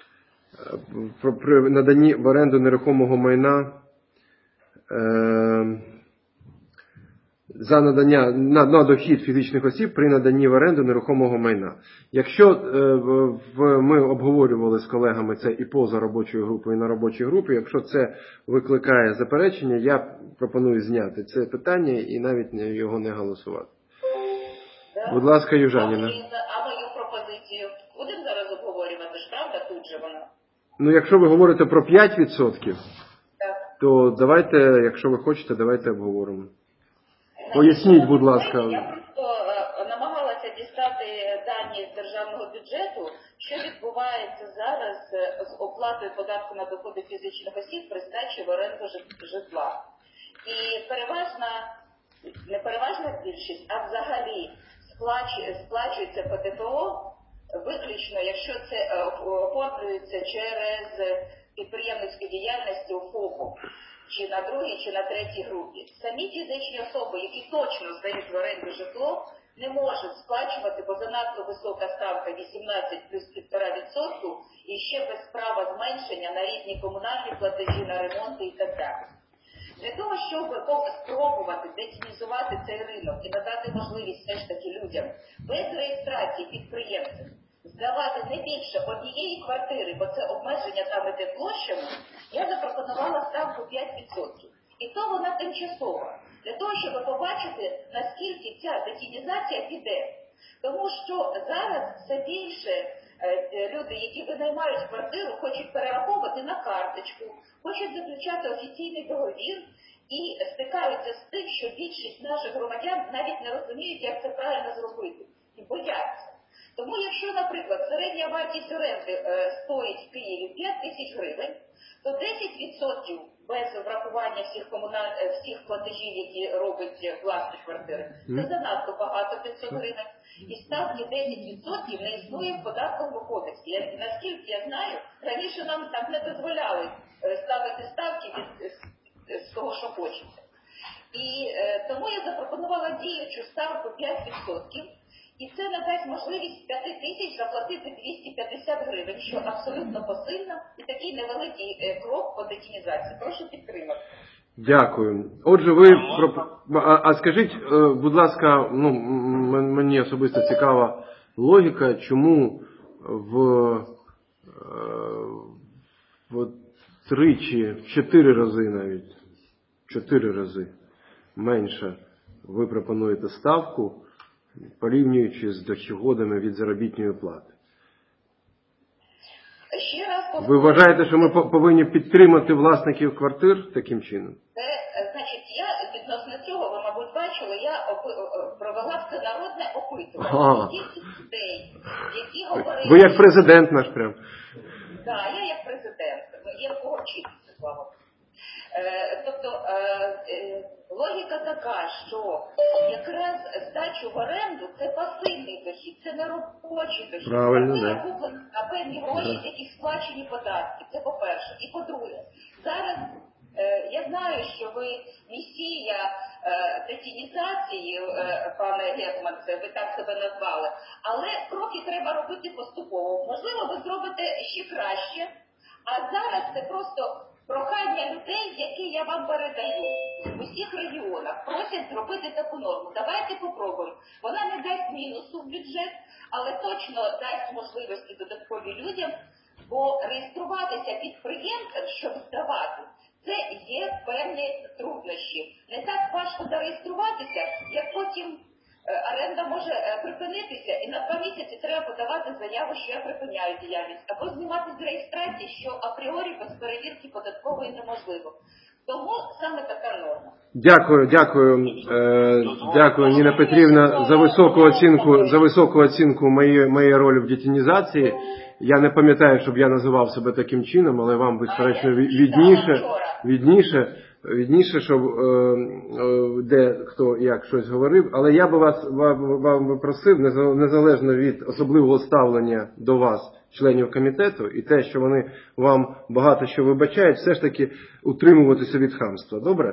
при наданні в оренду нерухомого майна е, за надання на, на дохід фізичних осіб при наданні в оренду нерухомого майна. Якщо е, в, ми обговорювали з колегами це і поза робочою групою, і на робочій групі, якщо це викликає заперечення, я пропоную зняти це питання і навіть його не голосувати. Да. Будь ласка, Южаніна. А мою пропозицію будемо зараз обговорювати, ж правда, тут же вона? Ну, якщо ви говорите про п'ять відсотків, то давайте, якщо ви хочете, давайте обговоримо. Поясніть, будь ласка. Я просто намагалася дістати дані з державного бюджету, що відбувається зараз з оплатою податку на доходи фізичних осіб при здачі в оренду житла. І переважна, не переважна більшість, а взагалі сплачується ПДФО виключно, якщо це оформлюється через підприємницьку діяльність у ФОПу. Чи на другій, чи на третій групі. Самі фізичні особи, які точно здають в оренду житло, не можуть сплачувати, бо занадто висока ставка вісімнадцять плюс півтора відсотку і ще без права зменшення на різні комунальні платежі, на ремонти і так далі. Для того, щоб спробувати детінізувати цей ринок і надати можливість все ж таки людям без реєстрації підприємців здавати не більше однієї квартири, бо це обмеження там іде площами, я запропонувала ставку п'ять відсотків. І то вона тимчасова. Для того, щоб побачити, наскільки ця детінізація піде. Тому що зараз все більше люди, які винаймають квартиру, хочуть перераховувати на карточку, хочуть заключати офіційний договір і стикаються з тим, що більшість наших громадян навіть не розуміють, як це правильно зробити. І бояться. Тому якщо, наприклад, середня вартість оренди е, стоїть в Києві п'ять тисяч гривень, то десять відсотків без врахування всіх комуналь... всіх платежів, які робить власник квартири, це занадто багато п'ятсот гривень. І ставки десять відсотків не існує в податковому кодексі. Я, наскільки я знаю, раніше нам так не дозволяли ставити ставки від, з, з того, що хочеться. І е, тому я запропонувала діючу ставку п'ять відсотків. І це надасть можливість п'ять тисяч заплатити двісті п'ятдесят гривень, що абсолютно посильно, і такий невеликий крок по детінізації. Прошу підтримати. Дякую. Отже, ви про а, а скажіть, будь ласка, ну мені особисто цікава логіка, чому в, в тричі, в чотири рази навіть, чотири рази менше ви пропонуєте ставку, порівнюючи з дохідами від заробітної плати. Ще раз повторюю. Ви вважаєте, що ми повинні підтримати власників квартир таким чином? Це, значить, я відносно цього, ви, мабуть, бачили, я опи- провела всенародне опитування. Кількість людей, які говорили... Ви як президент наш прям. Так, да, я як президент. Є в кого вчитися, слава Богу. Е, тобто е, е, логіка така, що якраз здачу в оренду це пасивний дохід, це не робочий дохід. Правильно, це да. куплено на певні гроші, з яких сплачені податки. Це по-перше. І по-друге, зараз е, я знаю, що ви місія е, детінізації, е, пане Гетманце, ви так себе назвали, але кроки треба робити поступово. Можливо, ви зробите ще краще, а зараз це просто... прохання людей, які я вам передаю в усіх регіонах, просять зробити таку норму. Давайте попробуємо. Вона не дасть мінусу в бюджет, але точно дасть можливості додаткові людям, бо реєструватися підприємцям, щоб здавати, це є певні труднощі. Не так важко зареєструватися, як потім оренда може припинитися, і на два місяці треба подавати заяву, що я припиняю діяльність, або знімати з реєстрації, що апріорі без перевірки податкової неможливо. Тому саме така норма. Дякую, дякую, е, дякую, Ніна Петрівна, за високу оцінку, за високу оцінку моєї моєї ролі в детінізації. Я не пам'ятаю, щоб я називав себе таким чином, але вам безперечно відніше, відніше. Відніше, щоб е, е, де хто як щось говорив, але я би вас вам, вам просив, незалежно від особливого ставлення до вас, членів комітету, і те, що вони вам багато що вибачають, все ж таки утримуватися від хамства. Добре?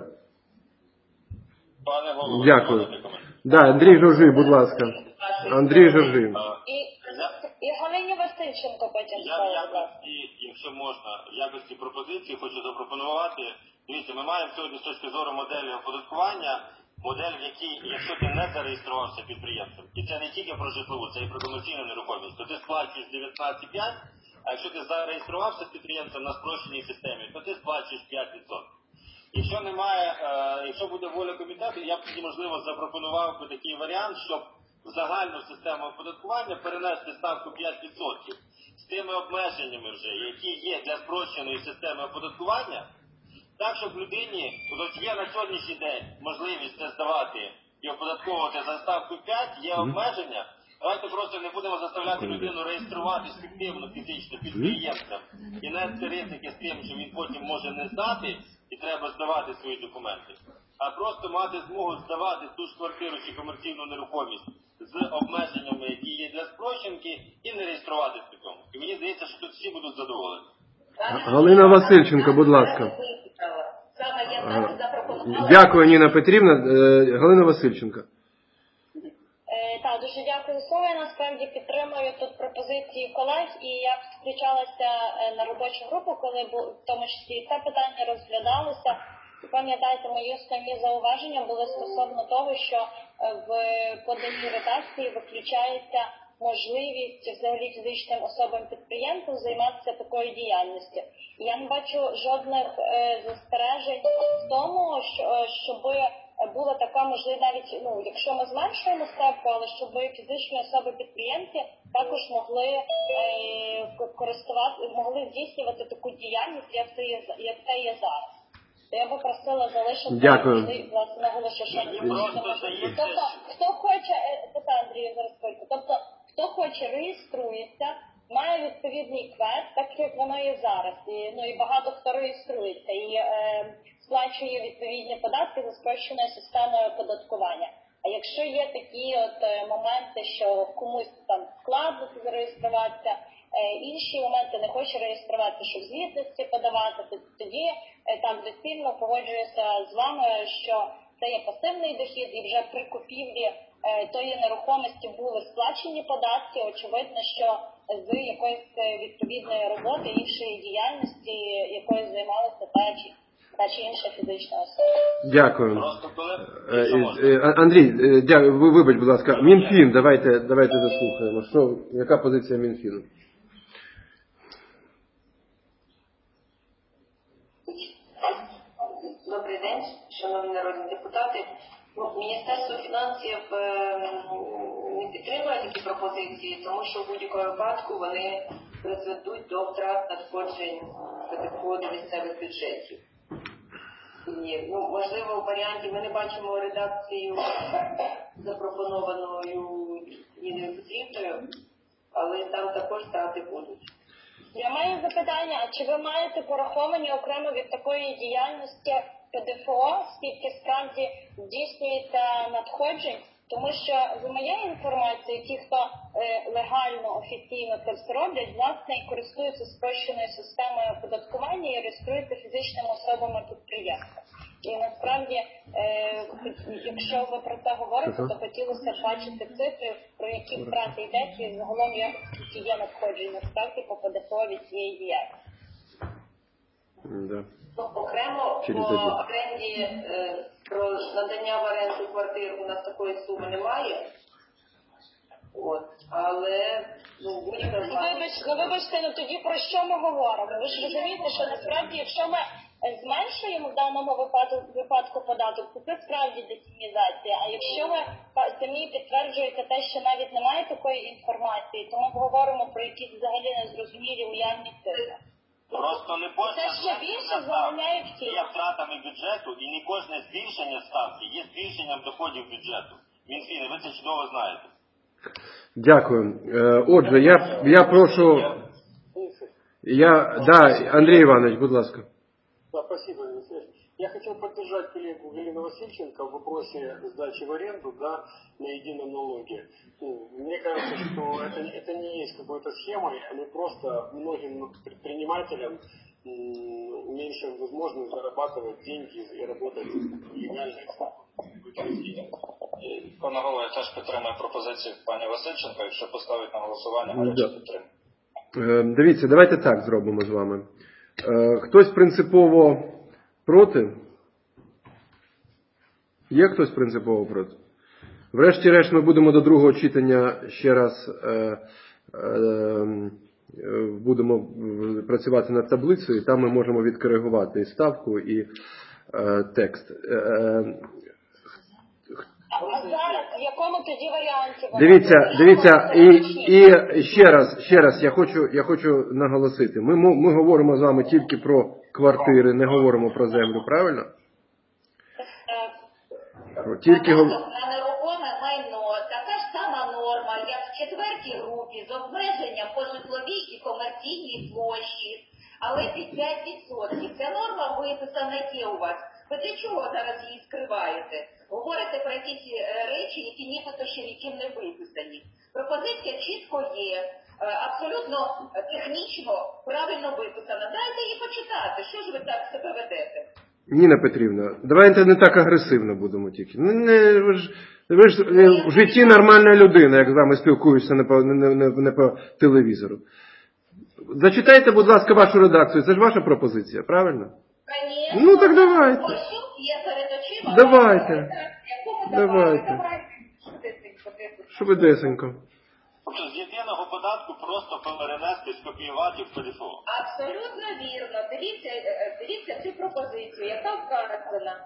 Пане голово, дякую. Да, Андрій Жовжий, будь ласка. Андрій Жовжий. І, і Галині Васильченко потім я в якості, якщо можна, в якості пропозиції хочу запропонувати. Дивіться, ми маємо сьогодні з точки зору моделі оподаткування, модель, в якій, якщо ти не зареєструвався підприємцем, і це не тільки про житлову, це і про комерційну нерухомість, то ти сплачуєш дев'ятнадцять цілих п'ять десятих, а якщо ти зареєструвався підприємцем на спрощеній системі, то ти сплачуєш п'ять відсотків. Якщо немає, е, якщо буде воля комітету, я б тоді, можливо, запропонував би такий варіант, щоб в загальну систему оподаткування перенести ставку п'ять відсотків з тими обмеженнями вже, які є для спрощеної системи оподаткування. Так, щоб людині, тобто є на сьогоднішній день можливість це здавати і оподатковувати за ставку п'ять, є обмеження. Давайте просто не будемо заставляти людину реєструватись фіктивно фізично підприємцем і нести ризики з тим, що він потім може не здати і треба здавати свої документи. А просто мати змогу здавати ту ж квартиру чи комерційну нерухомість з обмеженнями, які є для спрощенки, і не реєструватись при цьому. І мені здається, що тут всі будуть задоволені. Галина Васильченко, будь ласка. Дякую, Ніна Петрівна. Галина Васильченко. Так, дуже дякую за слово. Я насправді підтримую тут пропозиції колег, і я включалася на робочу групу, коли в тому числі це питання розглядалося. І пам'ятаєте, мої основні зауваження були стосовно того, що в поданій редакції виключається можливість взагалі фізичним особам-підприємцям займатися такою діяльністю. І я не бачу жодних е, застережень в тому, що, щоб була така можливість, навіть ну, якщо ми зменшуємо ставку, але щоб фізичні особи-підприємці також могли е, користувати, могли здійснювати таку діяльність, як це є, як це є зараз. Я би просила залишити Дякую. власне наголошення. Тобто, хто хоче, це Андрій зараз скажу, тобто, хто хоче реєструється, має відповідний квест, так як воно є зараз. І, ну, і багато хто реєструється і е, сплачує відповідні податки за спрощеною системою оподаткування. А якщо є такі от е, моменти, що комусь там складно зареєструватися, е, інші моменти не хоче реєструватися, щоб звітності подавати, то тоді е, так доцільно погоджуюся з вами, що це є пасивний дохід і вже при купівлі е, тої нерухомості були сплачені податки. Очевидно, що з якоїсь відповідної роботи, іншої діяльності, якою займалася та чи, та чи інша фізична особа. Дякую. Андрій, дякую, ви вибач, будь ласка. Мінфін, давайте, давайте заслухаємо. Що, яка позиція Мінфіну? Добрий день, шановні народні депутати. Ну, Міністерство фінансів не підтримує такі пропозиції, тому що в будь-якому випадку вони призведуть до втрат надходжень ПДФО до місцевих бюджетів. І, ну, можливо, в варіанті ми не бачимо редакцію, запропонованою Ніною Петрівною, але там також втрати будуть. Я маю запитання, а чи ви маєте пораховані окремо від такої діяльності ПДФО, скільки справді здійснюється надходжень? Тому що, за моєю інформацією, ті, хто е, легально, офіційно це все роблять, власне, і користуються спрощеною системою оподаткування і реєструються фізичними особами-підприємцями. І насправді, е, якщо ви про це говорите, то хотілося б бачити цифри, про які втрати йдеться, і загалом як є надходження насправді по ПДФО від цієї діяльності. Да. Ну, окремо по оренді, е, про надання в оренду квартир у нас такої суми немає. От, але ну, будь-яка... Вибач, ну, вибачте, ну тоді про що ми говоримо? Ви ж розумієте, що насправді, якщо ми зменшуємо в даному випадку, випадку податок, то це справді детінізація. А якщо ви самі підтверджуєте те, що навіть немає такої інформації, то ми говоримо про якісь взагалі незрозумілі уявні цифри. Просто не кожне збільшення ставки є втратами бюджету, і не кожне збільшення ставки є збільшенням доходів бюджету. Мінфін, ви це чудово знаєте. Дякую. Отже, я, я прошу... Я, да, Андрей Иванович, будь ласка. Да, спасибо, Алексей. Я хотел поддержать коллегу Галину Васильченко в вопросе сдачи в аренду, да, на едином налоге. Ну, мне кажется, что это, это не есть какой-то схемой, они просто многим предпринимателям уменьшают возможность зарабатывать деньги и работать легально. Пане голово, я теж підтримую пропозицію пані Васильченко, якщо поставить на голосування, гаряче підтримую. Дивіться, давайте так зробимо з вами. Хтось принципово проти? Є хтось принципово проти? Врешті-решт ми будемо до другого читання ще раз е, е, будемо працювати над таблицею, і там ми можемо відкоригувати і ставку, і е, текст. Е, А зараз в якому тоді варіанті? Дивіться, дивіться, і, і ще раз, ще раз я хочу, я хочу наголосити. Ми, ми говоримо з вами тільки про квартири, не говоримо про землю, правильно? Тільки на нерухоме майно така ж сама норма, як в четвертій групі з обмеженням по житловій і комерційній площі, але під п'ять відсотків. Ця норма виписана є у вас. Ви для чого зараз її скриваєте? Говорите про якісь речі, які нібито ще ніким не виписані. Пропозиція чітко є, абсолютно технічно правильно виписана. Дайте її почитати. Що ж ви так себе ведете? Ніна Петрівна, давайте не так агресивно будемо тільки. Ну, не, ви ж, ви ж в житті нормальна людина, як з вами спілкуюся не по, не, не, не по телевізору. Зачитайте, будь ласка, вашу редакцію. Це ж ваша пропозиція, правильно? Конечно. Ну так давайте. Давайте. Давайте. Швидесенько. Тобто з єдиного податку просто перенести, скопіювати в ПДФО. Абсолютно вірно. Дивіться, е, дивіться цю пропозицію, яка вказана.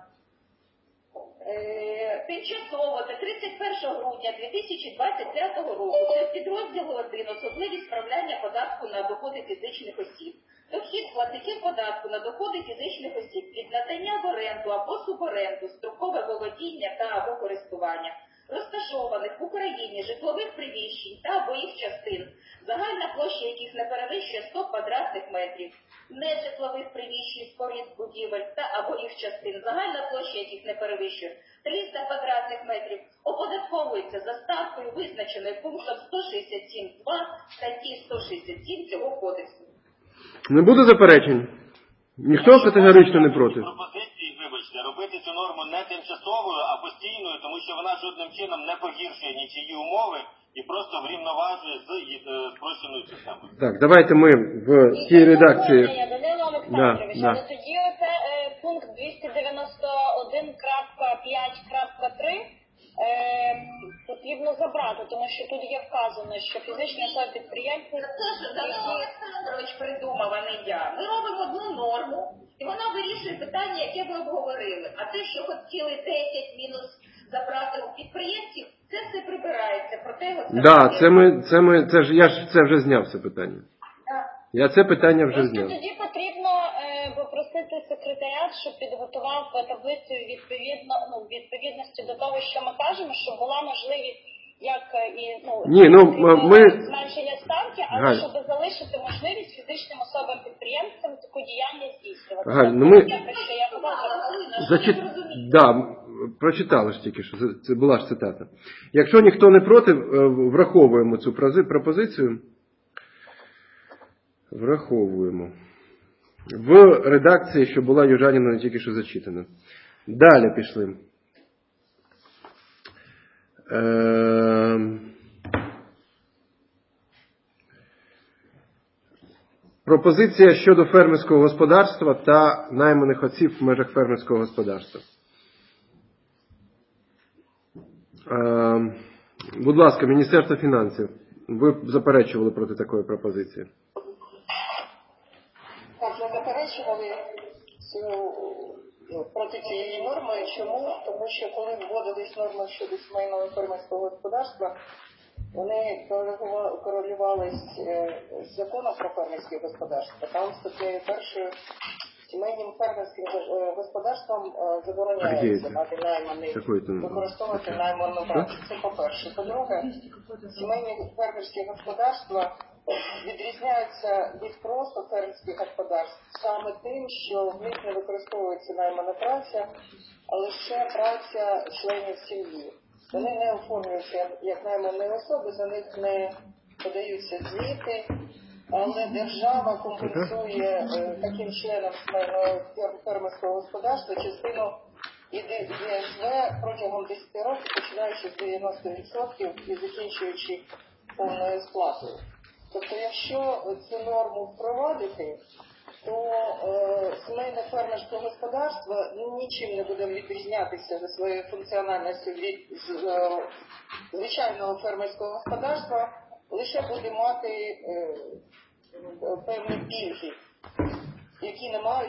Е, Тимчасово до тридцять першого грудня дві тисячі двадцять п'ятого року це підрозділ один особливість справляння податку на доходи фізичних осіб. Дохід платників податку на доходи фізичних осіб від надання в оренду або суборенду, строкове володіння та або користування, розташованих в Україні житлових приміщень та або їх частин, загальна площа яких не перевищує сто квадратних метрів, нежитлових приміщень, споруд, будівель та або їх частин, загальна площа яких не перевищує триста квадратних метрів, оподатковується за ставкою, визначеною пунктом сто шістдесят сім два статті сто шістдесят сім цього кодексу. Не буде заперечень? Ніхто категорично не проти? Пропозиції, вибачте, робити цю норму не тимчасовою, а постійною, тому що вона жодним чином не погіршує нічиї умови і просто врівноважує з е, спрощеною системою. Так, давайте ми в тій редакції... Данило Олександрович, Да, але да. тоді оце е, пункт двісті дев'яносто один крапка п'ять крапка три е, потрібно забрати, тому що тут є вказано, що фізичні особи підприємці... Це ж Данило Олександрович придумав, а не я. Ми робимо одну норму, і вона вирішує питання, яке ви обговорили. А те, що хотіли десять мінус забрати у підприємців, це все прибирається. Проте його Так, да, це ми, це ми, це ж, я ж це вже зняв це питання. Так. Я це питання вже Просто зняв. тоді потрібно е, попросити секретаріат, щоб підготував таблицю відповідно, ну, відповідності до того, що ми кажемо, щоб була можливість як і ну, Ні, ну ми... зменшення ставки, але Галь. щоб залишити можливість фізичним особам-підприємцям таку діяльність здійснювати. Галь, ну ми... Те, про що я казала, Зачит... Да, прочитали ж тільки, що це була ж цитата. Якщо ніхто не проти, враховуємо цю пропозицію. Враховуємо. В редакції, що була Южаніною тільки що зачитана. Далі пішли. Е... Пропозиція щодо фермерського господарства та найманих осіб в межах фермерського господарства. Е... Будь ласка, Міністерство фінансів. Ви заперечували проти такої пропозиції. Так, ми заперечували цю, ну, проти цієї норми. Чому? Тому що коли вводились норми щодо сімейного фермерського господарства, вони корелювалися з законом про фермерське господарство. Там статтею першою сімейним фермерським господарством забороняється мати найманий, використовувати найману працю. Це по-перше. По-друге, сімейні фермерські господарства відрізняються від просто фермерських господарств саме тим, що в них не використовується наймана праця, а лише праця членів сім'ї. Вони не оформлюються як наймані особи, за них не подаються звіти, але держава компенсує е, таким членам сімейного фермерського господарства частину ЄСВ протягом десять років, починаючи з дев'яносто відсотків і закінчуючи повною сплатою. Тобто, якщо цю норму впровадити, то е, сімейне фермерське господарство нічим не буде відрізнятися за своєю функціональністю від з, е, звичайного фермерського господарства, лише буде мати е, певні пільги, які не мають